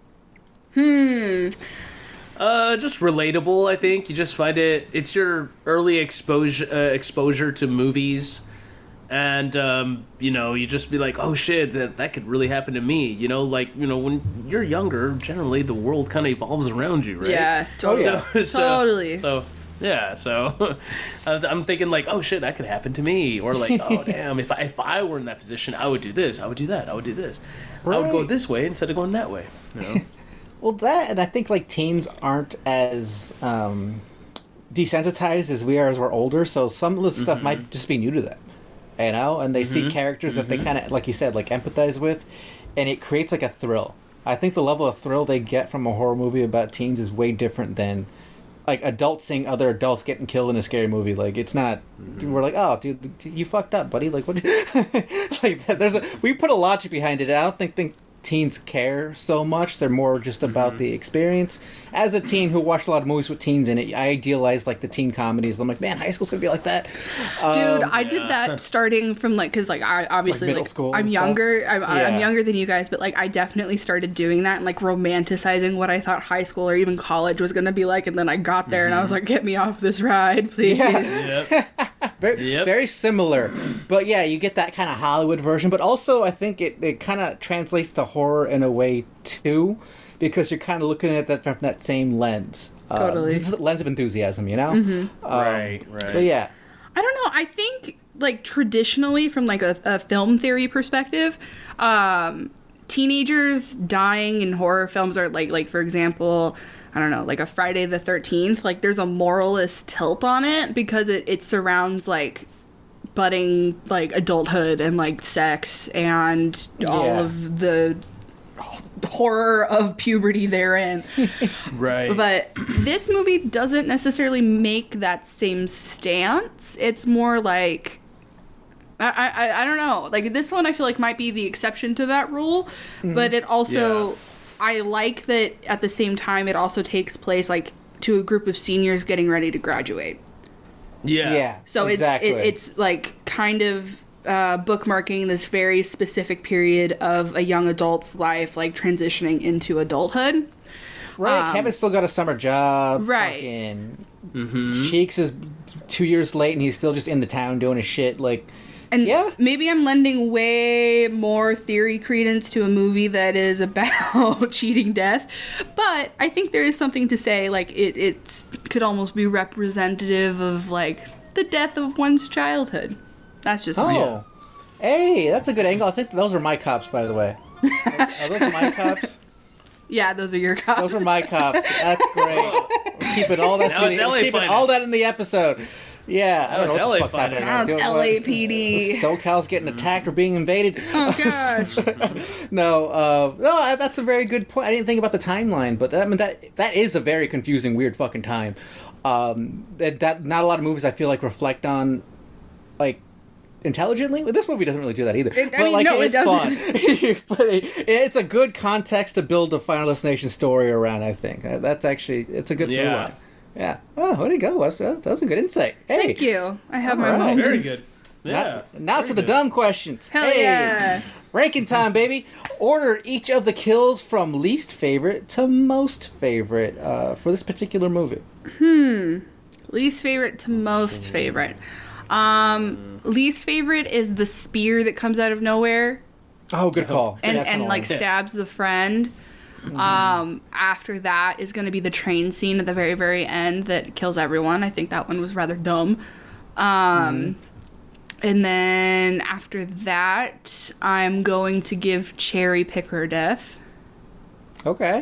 Hmm. Uh, just relatable. I think you just find it. It's your early exposure uh, exposure to movies, and um, you know, you just be like, oh shit, that that could really happen to me. You know, like you know, when you're younger, generally the world kind of evolves around you, right? Yeah, totally. yeah. So, Totally. So yeah, so I'm thinking like, oh shit, that could happen to me, or like, oh damn, if I if I were in that position, I would do this, I would do that, I would do this, I would go Right. this way instead of going that way. You know. Well, that, and I think like teens aren't as um, desensitized as we are as we're older, so some of the stuff Mm-hmm. might just be new to them, you know. And they see characters that Mm-hmm. they kind of, like you said, like empathize with, and it creates like a thrill. I think the level of thrill they get from a horror movie about teens is way different than like adults seeing other adults getting killed in a scary movie. Like it's not. Mm-hmm. We're like, oh, dude, you fucked up, buddy. Like what? Like there's a we put a logic behind it. I don't think think. Teens care so much. They're more just about Mm-hmm. the experience. As a teen who watched a lot of movies with teens in it, I idealize like the teen comedies. I'm like, man, high school's gonna be like that. Dude, Um, I did that starting from like, cause like I obviously Like middle like, school I'm and stuff? younger. I'm, Yeah. I'm younger than you guys, but like I definitely started doing that and like romanticizing what I thought high school or even college was gonna be like. And then I got there and I was like, get me off this ride, please. Yeah. Yep. very, Yep. very similar. But yeah, you get that kind of Hollywood version. But also, I think it, it kind of translates to horror in a way too, because you're kind of looking at that from that same lens. Uh, Totally. this is the lens of enthusiasm, you know. Um, Right. Right. But yeah. I don't know. I think like traditionally from like a, a film theory perspective, um, teenagers dying in horror films are like like for example, I don't know, like a Friday the thirteenth. Like there's a moralist tilt on it because it, it surrounds like budding like adulthood and like sex and all Yeah. of the horror of puberty therein. Right. But this movie doesn't necessarily make that same stance. It's more like I, I I don't know. Like this one, I feel like might be the exception to that rule, but it also Yeah. I like that at the same time it also takes place like to a group of seniors getting ready to graduate. yeah. Yeah. So exactly. it's it, it's like kind of uh, bookmarking this very specific period of a young adult's life, like transitioning into adulthood. Right, Um, Kevin's still got a summer job. Right. Fucking Mm-hmm. Cheeks is two years late, and he's still just in the town doing his shit. Like, And Yeah. maybe I'm lending way more theory credence to a movie that is about cheating death, but I think there is something to say, like, it, it could almost be representative of, like, the death of one's childhood. That's just my... oh, hey, that's a good angle. I think those are my cops, by the way. Are those my cops? Yeah, those are your cops. Those are my cops. That's great. We're keeping all that. Now in it's the, L A we're keeping finest. all that in the episode. Yeah, I Now don't it's know L A what the fuck's happening. finest. Now it's Doing L A P what? D. SoCal's getting attacked or being invaded. Oh, gosh. no, uh, no, that's a very good point. I didn't think about the timeline, but that, I mean that that is a very confusing, weird fucking time. Um, that, that not a lot of movies I feel like reflect on, like, intelligently. Well, this movie doesn't really do that either. It- I but mean, like, no, it it is fun. doesn't. But it, it's a good context to build a Final Destination story around. I think That- that's actually it's a good through Yeah. line. Yeah. Oh, where would he go? That's, that was a good insight. Hey, Thank you. I have my All right. moments. Very good. Yeah. Now, now very to the good. dumb questions. Hell hey, yeah. ranking time, baby. Order each of the kills from least favorite to most favorite uh, for this particular movie. Least favorite to most favorite. Um, least favorite is the spear that comes out of nowhere Oh, good call. and, Yeah, that's and kinda like long. stabs the friend. Um, after that is going to be the train scene at the very, very end that kills everyone. I think that one was rather dumb. Um, and then after that, I'm going to give Cherry Picker death. Okay.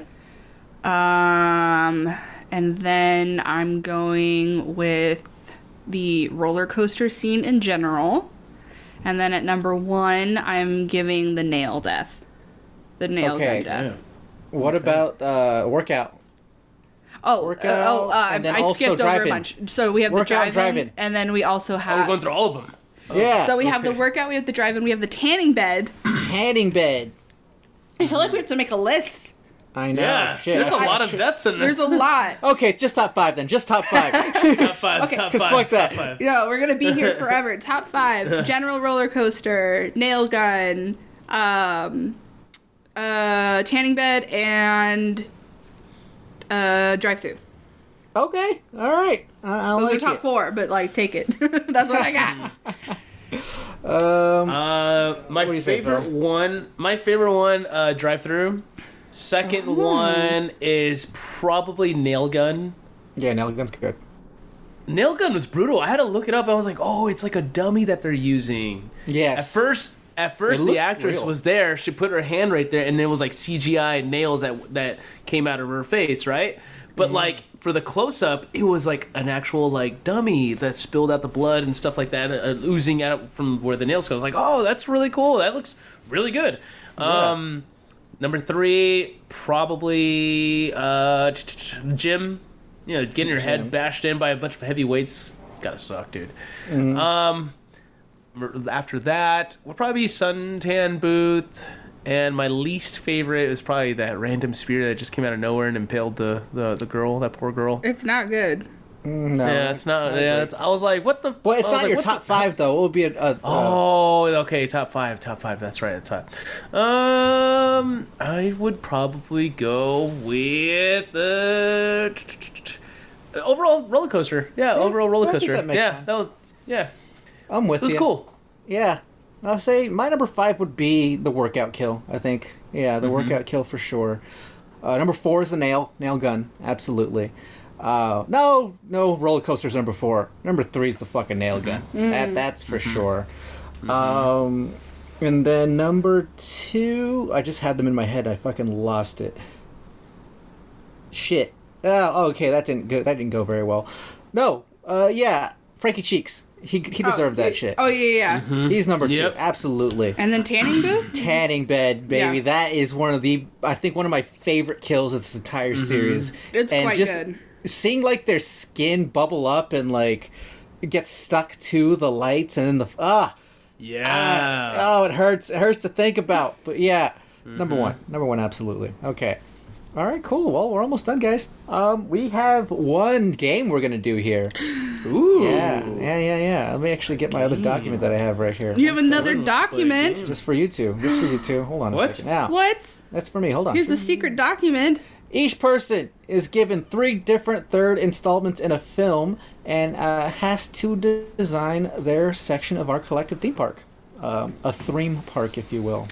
Um, and then I'm going with the roller coaster scene in general. And then at number one, I'm giving the nail death. The nail Okay. gun death. Yeah. What about uh, workout? Oh, uh, Workout, oh, uh, and then I also skipped over a drive-in. bunch. So we have Workout the and drive-in, drive-in. and then we also Oh, we're have. going through all of them. Yeah. so we have the okay. workout, we have the drive-in, we have the tanning bed. tanning bed. I feel like we have to make a list. I know. Yeah, Shit. there's a lot of deaths in this. There's a lot. Okay, just top five then. Just top five. top five, Okay, top 'cause five, fuck that. top five. You know, we're gonna be here forever. Top five: General Roller Coaster, Nail Gun, um, uh, Tanning Bed, and uh, Drive Through. Okay. All right. I, I Those like are top it. four, but like, take it. That's what I got. Um, Uh, my do you say, favorite Phil? one, my favorite one, uh, Drive Through. Second one is probably Nail Gun. yeah, Nail Gun's good. Nail Gun was brutal. I had to look it up. I was like, oh, it's like a dummy that they're using. Yes. At first, at first, It the looked actress real. was there. She put her hand right there, and there was like C G I nails that that came out of her face, right? But Mm-hmm. like for the close up, it was like an actual like dummy that spilled out the blood and stuff like that, uh, oozing out from where the nails go. I was like, oh, that's really cool. That looks really good. Um, number three, probably uh, t- t- t- gym. You know, getting your Gym. head bashed in by a bunch of heavy weights gotta suck, dude. Mm-hmm. Um, after that, would probably be Suntan Booth, and my least favorite is probably that random spear that just came out of nowhere and impaled the the, the girl, that poor girl. It's not good. No. Yeah, it's not. I Yeah, agree. it's, I was like, what the? Well, it's I was not like, your what top the- five though. It would be a. a, a Oh, okay, top five, top five. That's right, at the top. Um, I would probably go with the overall roller coaster. Yeah, overall roller I think coaster. that makes yeah, sense. that was yeah, I'm with it was you. cool. Yeah. I'll say my number five would be the workout kill, I think. Yeah, the workout kill for sure. Uh, number four is the nail, nail gun, absolutely. Uh, no, no roller coasters number four. Number three is the fucking nail gun. That, that's for sure. Um, and then number two, I just had them in my head. I fucking lost it. Shit. Oh, okay, that didn't go, that didn't go very well. No, uh, yeah, Frankie Cheeks. He he deserved oh, that yeah. shit. Oh yeah, yeah. He's number Yep. two, absolutely. And then Tanning Booth. Tanning bed, baby. Yeah. That is one of the, I think, one of my favorite kills of this entire series. It's and quite just good. Seeing like their skin bubble up and like get stuck to the lights, and then the ah, Yeah. ah, oh, it hurts. It hurts to think about. But yeah, number one, number one, absolutely. Okay. All right, cool. Well, we're almost done, guys. Um, we have one game we're gonna do here. Ooh. Yeah, yeah, yeah, yeah. Let me actually get my other document that I have right here. You have another Let's play a document. game. Just for you two. Just for you two. Hold on What? a second. Now, What? that's for me. Hold on. Here's a secret document. Each person is given three different third installments in a film and uh, has to de- design their section of our collective theme park. Um, a theme park, if you will.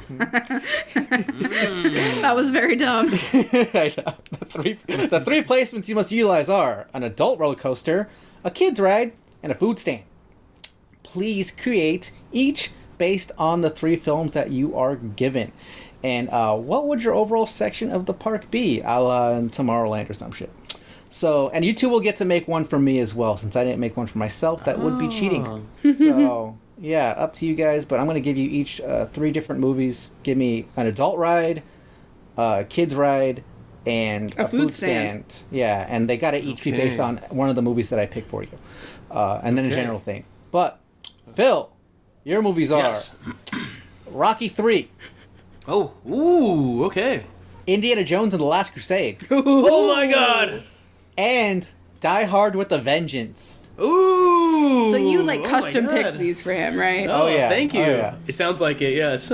That was very dumb. I know. the, three, the three placements you must utilize are an adult roller coaster, a kid's ride, and a food stand. Please create each based on the three films that you are given. And uh, what would your overall section of the park be? A la in Tomorrowland or some shit. So, and you two will get to make one for me as well, since I didn't make one for myself. That would be cheating. So, yeah, up to you guys. But I'm going to give you each uh, three different movies. Give me an adult ride, a kid's ride, and A a, food food stand. stand. Yeah, and they got to each be Okay. based on one of the movies that I pick for you. Uh, and then a Okay. general thing. But, Phil, your movies are Yes. Rocky three, Oh. Ooh. Okay. Indiana Jones and the Last Crusade, Oh my God. and Die Hard with a Vengeance. Ooh. So you like Oh my custom God. picked these for him, right? Oh, Oh, yeah. Thank you. Oh, yeah. It sounds like it. Yes.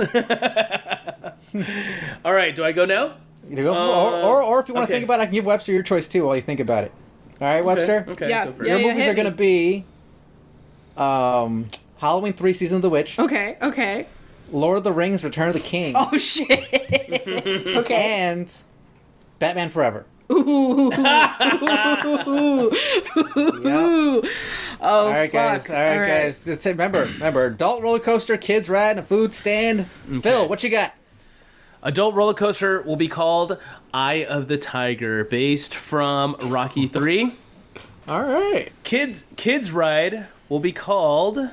All right. Do I go now? You go, Uh, or, or, or if you want to okay. think about it, I can give Webster your choice too while you think about it. All right, Webster? Okay. Yeah, Go for yeah, it. Your movies hit are going to be um, Halloween three, Season of the Witch, Okay. Okay. Lord of the Rings, Return of the King, Oh shit. Okay. and Batman Forever. Ooh. Yep. Oh, All right, fuck. guys. All right, guys. Just say- remember, remember, adult roller coaster, kids ride, and a food stand. Phil, what you got? Adult roller coaster will be called Eye of the Tiger, based from Rocky three. All right. Kids Kids ride will be called.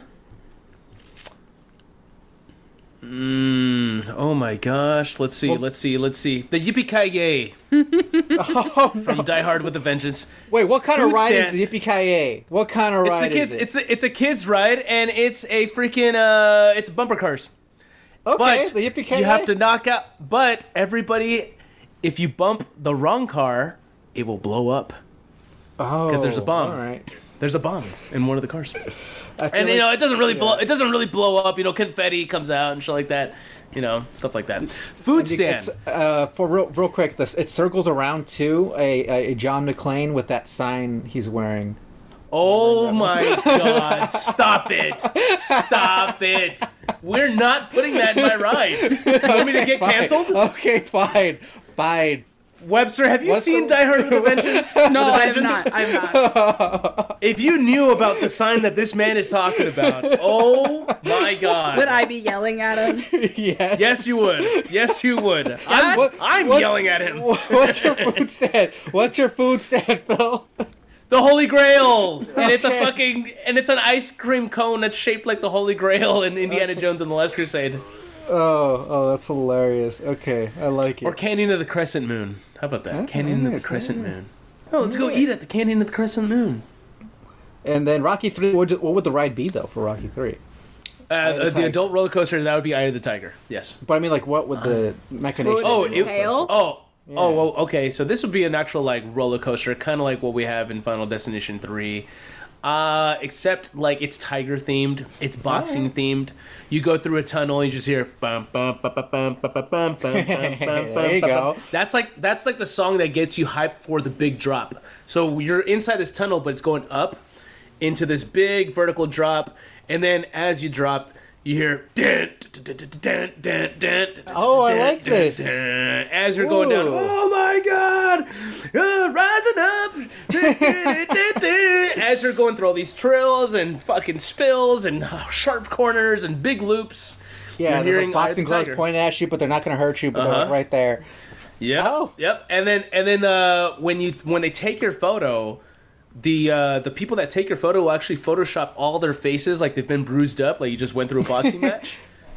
Mm, oh my gosh! Let's see. let's see. Let's see. The Yippee Ki Yay Oh, no. from Die Hard with a Vengeance. Wait, what kind Food of ride stand. is the Yippee Ki What kind of It's ride a kids. is it? It's a, it's a kids ride, and it's a freaking uh, it's bumper cars. okay, But the Yippee Ki you have to knock out. But everybody if you bump the wrong car, it will blow up. Oh, 'Cause there's a bomb. All right. There's a bomb in one of the cars. I feel And you like- know, it doesn't really yeah. blow. It doesn't really blow up. You know, confetti comes out and shit like that. You know, stuff like that. Food stand. It's, uh, for real, real quick, this it circles around to a, a John McClane with that sign he's wearing. Oh my God! Stop it! Stop it! We're not putting that in my ride. You want me to get Fine. canceled? Okay, fine, fine. Webster, have you What's seen the- Die Hard with a Vengeance? No, With a I have Vengeance? not. I have not. If you knew about the sign that this man is talking about, oh my God! Would I be yelling at him? Yes. Yes, you would. Yes, you would. I'm, What- I'm what's- yelling at him. What's your food stand? What's your food stand, Phil? The Holy Grail, and it's a Okay. fucking, and it's an ice cream cone that's shaped like the Holy Grail in Indiana Jones and the Last Crusade, Oh, oh, that's hilarious. Okay, I like it. or Canyon of the Crescent Moon. How about that? Okay, Canyon of nice, the Crescent nice. Moon. Oh, let's go eat at the Canyon of the Crescent Moon. And then Rocky Three. What would, what would the ride be though for Rocky Three? Uh, of the the, Tiger. adult roller coaster, that would be Eye of the Tiger. Yes. But I mean, like, what would the machination? Oh, Food it, Tail? oh, oh, well, okay. So this would be an actual like roller coaster, kind of like what we have in Final Destination three, uh, except like it's tiger themed, it's boxing themed. You go through a tunnel, you just hear bum bum bum bum bum bum bum bum bum bum. There you go. That's like that's like the song that gets you hyped for the big drop. So you're inside this tunnel, but it's going up into this big vertical drop, and then as you drop, you hear dun, dun, dun, dun, dun, dun, dun, Oh, I dun, like dun, this. dun. As you're going down, Ooh. oh my God, uh, rising up. Dun, dun, dun, dun. As you're going through all these trails and fucking spills and sharp corners and big loops. Yeah, You're there's hearing like Eye of boxing the gloves Tiger. pointing at you, but they're not going to hurt you. But they're Uh-huh. like right there. Yep. Oh. Yep. And then and then uh, when you when they take your photo, the uh, the people that take your photo will actually Photoshop all their faces like they've been bruised up, like you just went through a boxing match.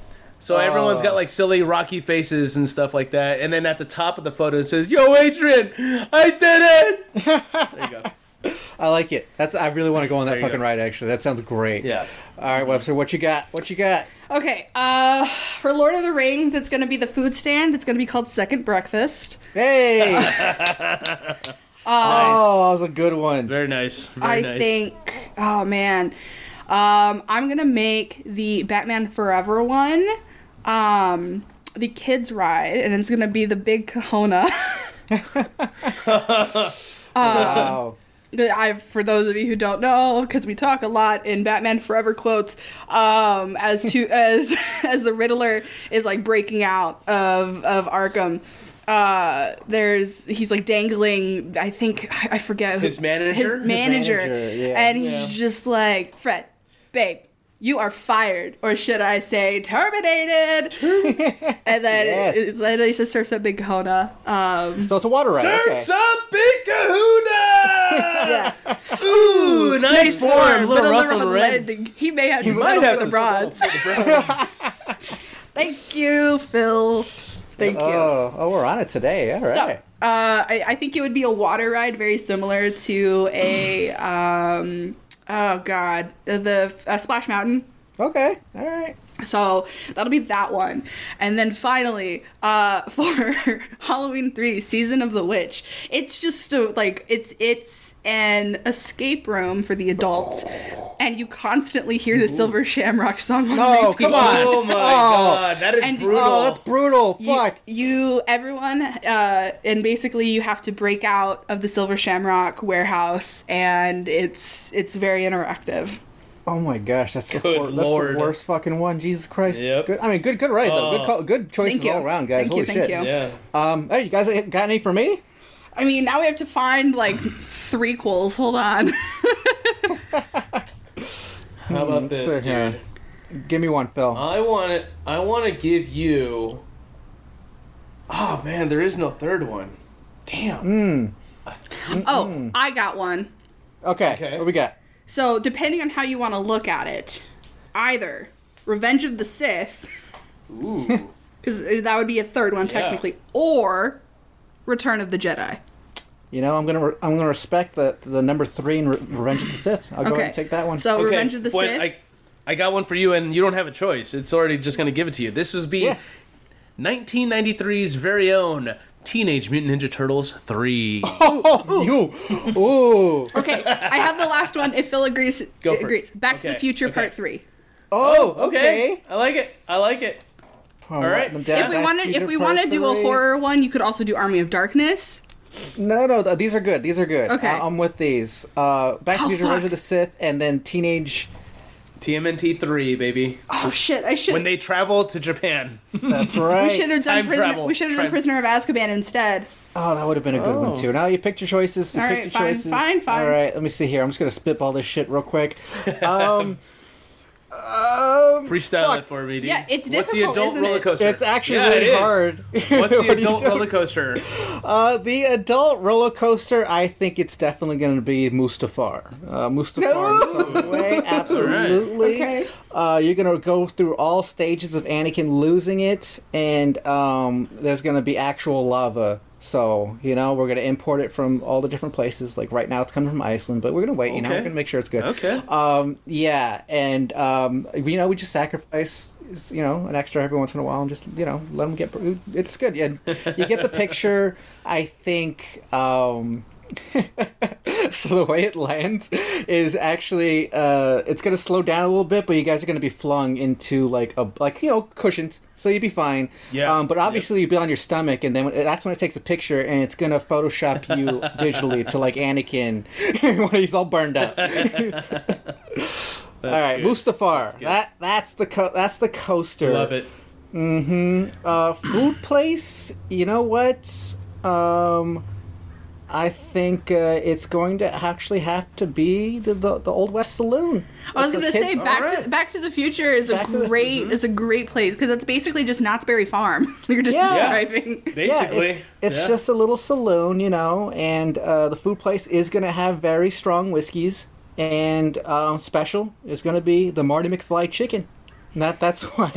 So everyone's got like silly Rocky faces and stuff like that. And then at the top of the photo it says, "Yo, Adrian, I did it." There you go. I like it. That's. I really want to go on that There you fucking go. ride. Actually, that sounds great. Yeah. All right, Webster, what you got? What you got? Okay, uh, for Lord of the Rings, it's gonna be the food stand. It's gonna be called Second Breakfast. Hey. Oh, that was a good one. Very nice. Very I nice. think, oh man, um, I'm gonna make the Batman Forever one, um, the kids ride, and it's gonna be the Big Kahuna. Wow. I, for those of you who don't know, because we talk a lot in Batman Forever quotes, um, as to as as the Riddler is like breaking out of of Arkham. Uh, there's he's like dangling. I think I forget who- His manager? His His manager, manager, yeah. and he's Yeah. just like, Fred, babe, you are fired, or should I say terminated? And then Yes. it's, and he says, "Surf's up, Big Kahuna." Um, So it's a water ride. Okay. Surf's up, Big Kahuna! yeah. Ooh, nice form. but Little a rough little on the rough red. landing. He may have He to might settle have for to the bronze. settle for the bronze. Thank you, Phil. Thank you. Oh, oh, we're on it today. All So, right. uh, I, I think it would be a water ride very similar to a, um, oh god, the uh, Splash Mountain. Okay. All right. So that'll be that one. And then finally, uh, for Halloween three, Season of the Witch, it's just a, like, it's it's an escape room for the adults. And you constantly hear the Silver Shamrock song on No, repeat. come on. Oh my Oh. God, that is And- brutal. Oh, that's brutal. You, Fuck. you everyone, uh, and basically you have to break out of the Silver Shamrock warehouse, and it's it's very interactive. Oh my gosh, that's the, Good wor- that's Lord. the worst fucking one. Jesus Christ. Yep. Good. I mean, good, good ride though. Good, Oh. call, good choices Thank you. all around, guys. Thank Holy you, thank shit. you. Yeah. Um, hey, you guys got any for me? I mean, now we have to find like three quills. Hold on. How about Let's this, see here. dude? Give me one, Phil. I want it. I want to give you. Oh man, there is no third one. Damn. Mm. Oh, I got one. Okay. Okay. What we got? So depending on how you want to look at it, either Revenge of the Sith, Ooh. because that would be a third one Yeah. technically, or Return of the Jedi. You know, I'm gonna re- I'm gonna respect the the number three in Re- Revenge of the Sith. I'll go ahead and take that one. So Okay, Revenge of the but Sith. I, I got one for you, and you don't have a choice. It's already just going to give it to you. This was be Yeah. nineteen ninety-three's very own Teenage Mutant Ninja Turtles three. Oh, you. Ooh. Okay, I have the last one. If Phil agrees, Go for it. agrees. Back to the Okay, Future okay. Part Three. Oh, okay. I like it. I like it. All right. If we wanted, if we want to do a horror one, you could also do Army of Darkness. No, no, th- these are good. These are good. Okay. I- I'm with these. Uh, Back to Oh, the Future, fuck. Revenge of the Sith, and then Teenage. T M N T three, baby. Oh shit! I should. When they travel to Japan. That's right. we should have done Time prisoner. travel. We should have done Time- Prisoner of Azkaban instead. Oh, that would have been a good one Oh. too. Now you picked your choices. You All picked right, your fine, choices. fine, fine. All right, let me see here. I'm just gonna spitball this shit real quick. Um, um, Freestyle fuck. it for me, dude. Yeah, it's What's the difficult, adult isn't roller it? coaster? It's actually Yeah, it really is. hard. What's the What are you adult doing? roller coaster? Uh, the adult roller coaster, I think it's definitely going to be Mustafar. Uh, Mustafar in some way, absolutely. Okay. Uh, you're going to go through all stages of Anakin losing it, and um, there's going to be actual lava. So, you know, we're going to import it from all the different places. Like right now it's coming from Iceland, but we're going to wait, you know, Okay. we're going to make sure it's good. Okay. Um, yeah, and, um, you know, we just sacrifice, you know, an extra every once in a while and just, you know, let them get, it's good. And you get the picture. I think, um, so the way it lands is actually, uh, it's going to slow down a little bit, but you guys are going to be flung into like a, like, you know, cushions. So you'd be fine. Yeah. Um, but obviously you'd be on your stomach, and then when, that's when it takes a picture, and it's going to Photoshop you digitally to like Anakin when he's all burned up. All right, good. Mustafar. good. That that's the co- that's the coaster. Love it. Uh, food place. You know what? Um, I think uh, it's going to actually have to be the the, the Old West Saloon. I was That's gonna what say kids- Back Alright. to Back to the Future is Back a to the- great is a great place because it's basically just Knott's Berry Farm. You're just Yeah. describing. Yeah, Basically. it's, it's yeah. just a little saloon, you know, and uh, the food place is going to have very strong whiskeys, and um, special is going to be the Marty McFly chicken. And that that's why.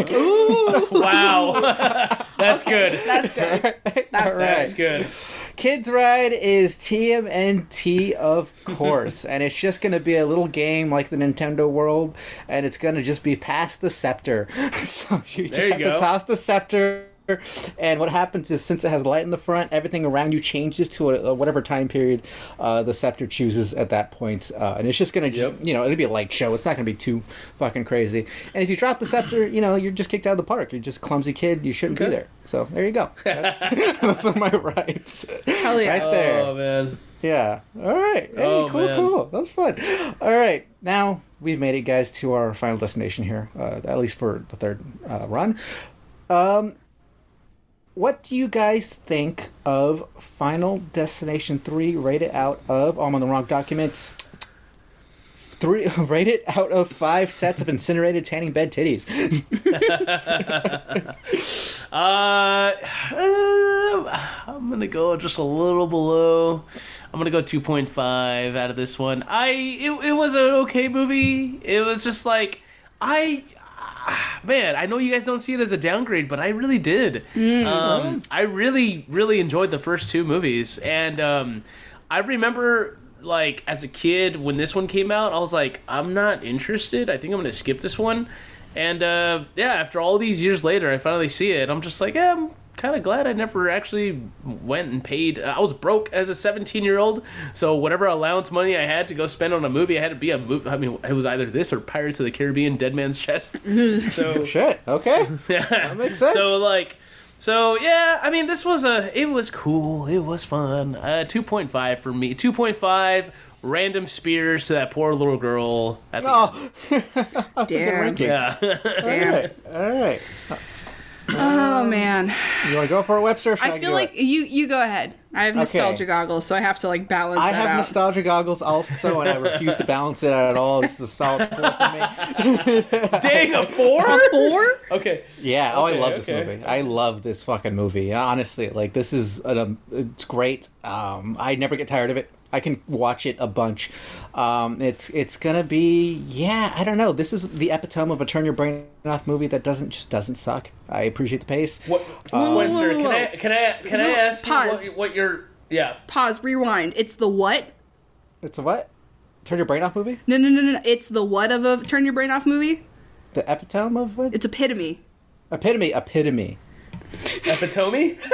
Wow. That's good. That's good. That's All That's right. good. Kids Ride is T M N T, of course, and it's just going to be a little game like the Nintendo World, and it's going to just be pass the scepter. So you just There you have go. to toss the scepter, and what happens is since it has light in the front, everything around you changes to a, a whatever time period uh, the scepter chooses at that point, uh, and it's just going to, Yep. you know, it'll be a light show. It's not going to be too fucking crazy. And if you drop the scepter, you know, you're just kicked out of the park. You're just a clumsy kid. You shouldn't be Okay. there. So there you go. That's, those are my rights. Hell yeah. Right there. Oh, man. Yeah. All right. Hey, Oh, cool, man. cool. That was fun. All right. Now we've made it, guys, to our final destination here, uh, at least for the third uh, run. Um, what do you guys think of Final Destination three rated out of, oh, I'm on the wrong documents. Three rated out of five sets of incinerated tanning bed titties. Uh, uh, I'm gonna go just a little below. I'm gonna go two point five out of this one. I it, it was an okay movie. It was just like I ah, man, I know you guys don't see it as a downgrade, but I really did. Um, I really really enjoyed the first two movies, and um, I remember like as a kid when this one came out, I was like, I'm not interested. I think I'm gonna skip this one. And, uh, yeah, after all these years later, I finally see it. I'm just like, yeah, I'm kind of glad I never actually went and paid. I was broke as a seventeen-year-old, so whatever allowance money I had to go spend on a movie, I had to be a movie. I mean, it was either this or Pirates of the Caribbean, Dead Man's Chest. So, Shit. Okay. yeah. That makes sense. So, like... So, yeah, I mean, this was a... It was cool. It was fun. Uh, two point five for me. two point five... Random spears to that poor little girl. At the Oh. That's a good Damn. ranking. yeah. All right. All right. Oh man. You want to go for it, Webster? Or should I, I feel do like it? you you go ahead. I have nostalgia goggles, so I have to like balance I that have out. nostalgia goggles also, and I refuse to balance it out at all. This is a solid four for me. Dang, a four? A four? Okay. Yeah, oh, Okay, I love this okay. movie. I love this fucking movie. Honestly, like this is an, um, it's great. Um, I never get tired of it. I can watch it a bunch. Um, it's it's gonna be yeah. I don't know. This is the epitome of a turn your brain off movie that doesn't just doesn't suck. I appreciate the pace. What, whoa, Spencer, whoa, can I whoa. can I can I No, ask pause. you what, what your yeah? Pause. Rewind. It's the what? It's a what? Turn your brain off movie? No, no, no, no. no. It's the what of a turn your brain off movie? The epitome of what? It's epitome. Epitome. Epitome. Epitome?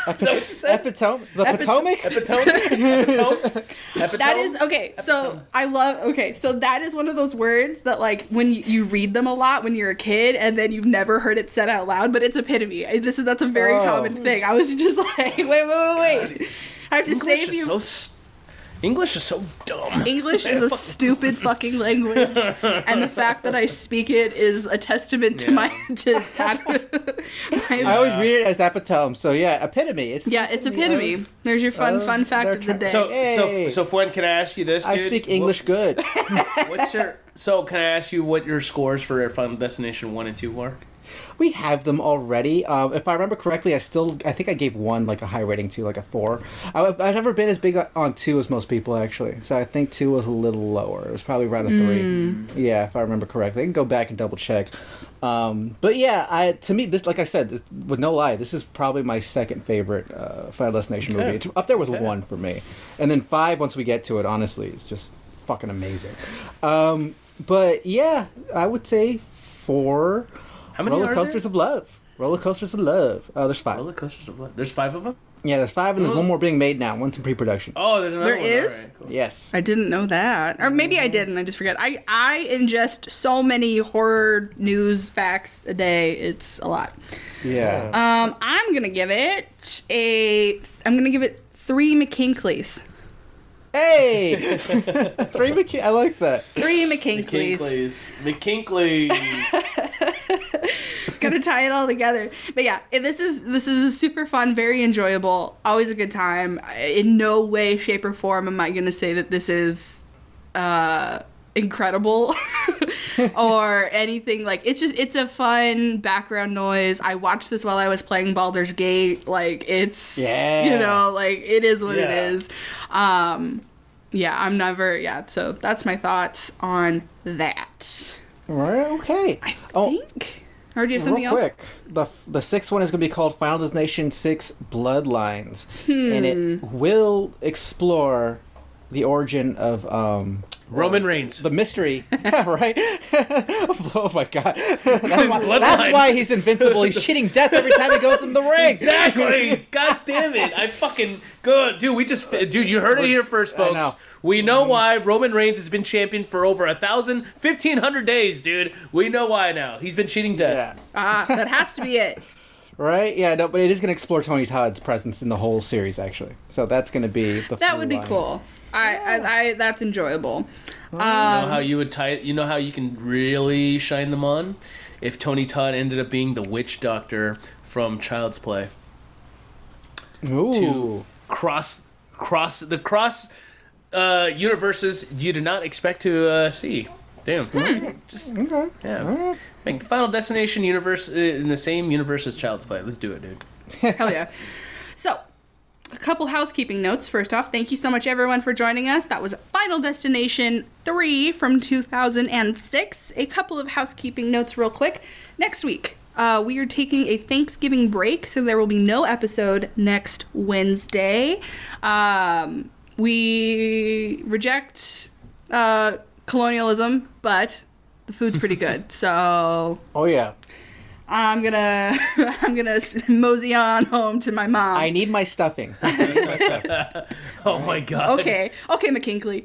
Is that what you said? Epitome, the Epit- Potomac. Epitome? Epitome? Epitome? That is okay. So I love. Okay, so that is one of those words that, like, when you, you read them a lot when you're a kid, and then you've never heard it said out loud. But it's epitome. I- This is that's a very Oh. common thing. I was just like, wait, wait, wait, wait. I have to English save is you. so st- English is so dumb. English is a stupid fucking language, and the fact that I speak it is a testament to Yeah. my to that. I always read it as epitome. So yeah, epitome. It's yeah, it's epitome. of- There's your fun of fun fact their of the ter- day. So, so, Hey. so, Fwen, can I ask you this, dude? I speak English good. What, what's your? So, can I ask you what your scores for Final Destination one and two were? We have them already. Um, if I remember correctly, I still I think I gave one like a high rating to, like a four. I, I've never been as big on two as most people actually, so I think two was a little lower. It was probably around a three. Yeah, if I remember correctly. I can go back and double check. Um, but yeah, I to me this, like I said, this, with no lie, this is probably my second favorite uh, Final Destination Okay. movie. It's up there with Okay. one for me, and then five once we get to it. Honestly, it's just fucking amazing. Um, but yeah, I would say four. How many Roller are Coasters there? of Love. Roller Coasters of Love. Oh, there's five. Roller Coasters of Love. There's five of them? Yeah, there's five, and there's one more being made now. One's in pre-production. Oh, there's another There one. is? All right, cool. Yes. I didn't know that. Or maybe I did and I just forget. I, I ingest so many horror news facts a day. It's a lot. Yeah. Um, I'm going to give it a... I'm going to give it three McKinkleys. Hey! Three McKin- I like that. Three McKinkleys. McKinkley. McKinkley. Gotta tie it all together. But yeah, if this is this is super fun, very enjoyable, always a good time. In no way, shape, or form am I gonna say that this is uh, incredible or anything. Like, it's just it's a fun background noise. I watched this while I was playing Baldur's Gate. Like, it's Yeah. you know, like, it is what it Yeah. is. Um, yeah, I'm never yeah. So that's my thoughts on that. All right, okay. I Oh, think. Or do you have something real else? quick. The, the sixth one is going to be called Final Destination six Bloodlines. And it Hmm. will explore the origin of... Um, Roman Reigns. the mystery, right? Oh my god, that's why, Bloodline. that's why he's invincible. He's cheating death every time he goes in the ring. Exactly. God damn it. I fucking good. Dude, we just dude, you heard it here first, I folks. know. We know why Roman Reigns has been champion for over a thousand, fifteen hundred days, dude. We know why now. He's been cheating death. Yeah. Ah, that has to be it. Right? Yeah, no, but it is going to explore Tony Todd's presence in the whole series, actually. So that's going to be the. That through would be line. cool. I, I, I, that's enjoyable. You know how you would tie it? You know how you can really shine them on? If Tony Todd ended up being the witch doctor from Child's Play. Ooh. To cross cross the cross uh, universes you did not expect to uh, see. Damn. Just Okay. yeah. Make the Final Destination universe uh, in the same universe as Child's Play. Let's do it, dude. Hell yeah. So, a couple housekeeping notes. First off, thank you so much, everyone, for joining us. That was Final Destination three from two thousand six. A couple of housekeeping notes, real quick. Next week, uh, we are taking a Thanksgiving break, so there will be no episode next Wednesday. Um, we reject uh, colonialism, but the food's pretty good, so Oh, yeah. I'm gonna I'm gonna mosey on home to my mom. I need my stuffing. Oh my god. Okay, okay, McKinkley.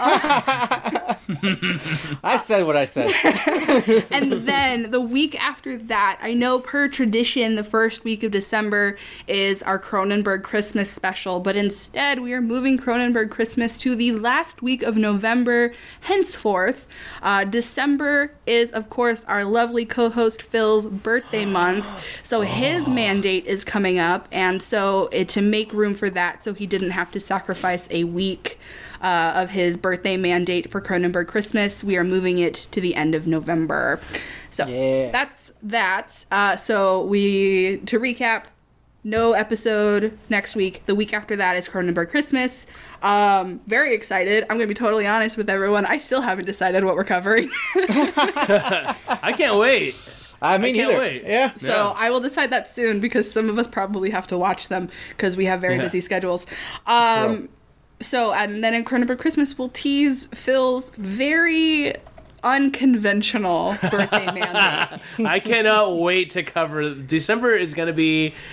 I said what I said. And then the week after that, I know per tradition, the first week of December is our Cronenberg Christmas special, but instead we are moving Cronenberg Christmas to the last week of November. Henceforth, uh, December is, of course, our lovely co-host Phil's birthday month, so his mandate is coming up, and so it, to make room for that, so he didn't have to sacrifice a week uh, of his birthday mandate for Cronenberg Christmas, we are moving it to the end of November. So Yeah. that's that. Uh, so we, to recap, no episode next week. The week after that is Cronenberg Christmas. Um, very excited. I'm going to be totally honest with everyone. I still haven't decided what we're covering. I can't wait. I mean, I can't either. wait. Yeah. So Yeah. I will decide that soon because some of us probably have to watch them because we have very Yeah. busy schedules. Um, so, and then in Cronenberg Christmas, we'll tease Phil's very unconventional birthday mandate. I cannot wait to cover. December is going to be.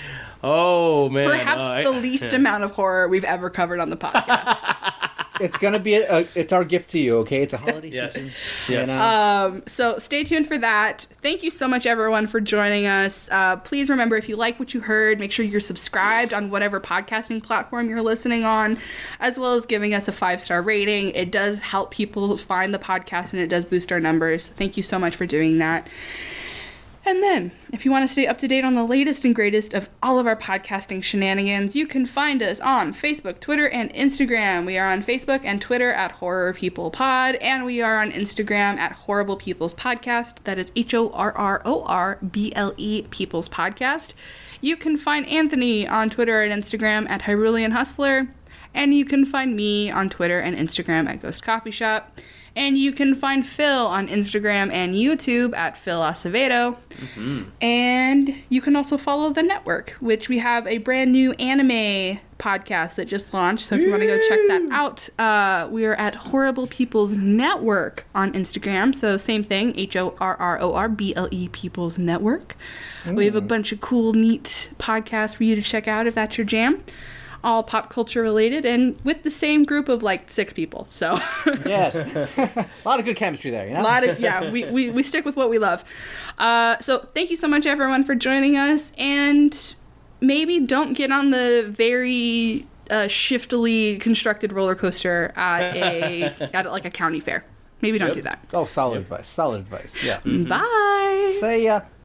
Oh man, Perhaps Oh, I- the least yeah. amount of horror we've ever covered on the podcast. It's gonna be a, a. It's our gift to you. Okay, it's a holiday Yes. season. Yes. You know? Um, so stay tuned for that. Thank you so much, everyone, for joining us. Uh, please remember, if you like what you heard, make sure you're subscribed on whatever podcasting platform you're listening on, as well as giving us a five-star rating. It does help people find the podcast, and it does boost our numbers. Thank you so much for doing that. And then, if you want to stay up to date on the latest and greatest of all of our podcasting shenanigans, you can find us on Facebook, Twitter, and Instagram. We are on Facebook and Twitter at Horror People Pod, and we are on Instagram at Horrible People's Podcast. That is H O R R O R B L E People's Podcast. You can find Anthony on Twitter and Instagram at Hyrulean Hustler, and you can find me on Twitter and Instagram at Ghost Coffee Shop. And you can find Phil on Instagram and YouTube at Phil Acevedo. Mm-hmm. And you can also follow the network, which we have a brand new anime podcast that just launched. So if you want to go check that out, uh, we are at Horrible People's Network on Instagram. So same thing, H O R R O R B L E People's Network. Mm. We have a bunch of cool, neat podcasts for you to check out if that's your jam. All pop culture related, and with the same group of like six people. So Yes, a lot of good chemistry there. You know, a lot of yeah, we, we we stick with what we love. Uh, so thank you so much, everyone, for joining us, and maybe don't get on the very uh, shiftily constructed roller coaster at a at like a county fair. Maybe don't Yep. do that. Oh, solid advice. Solid advice. Yeah. Bye. Say ya.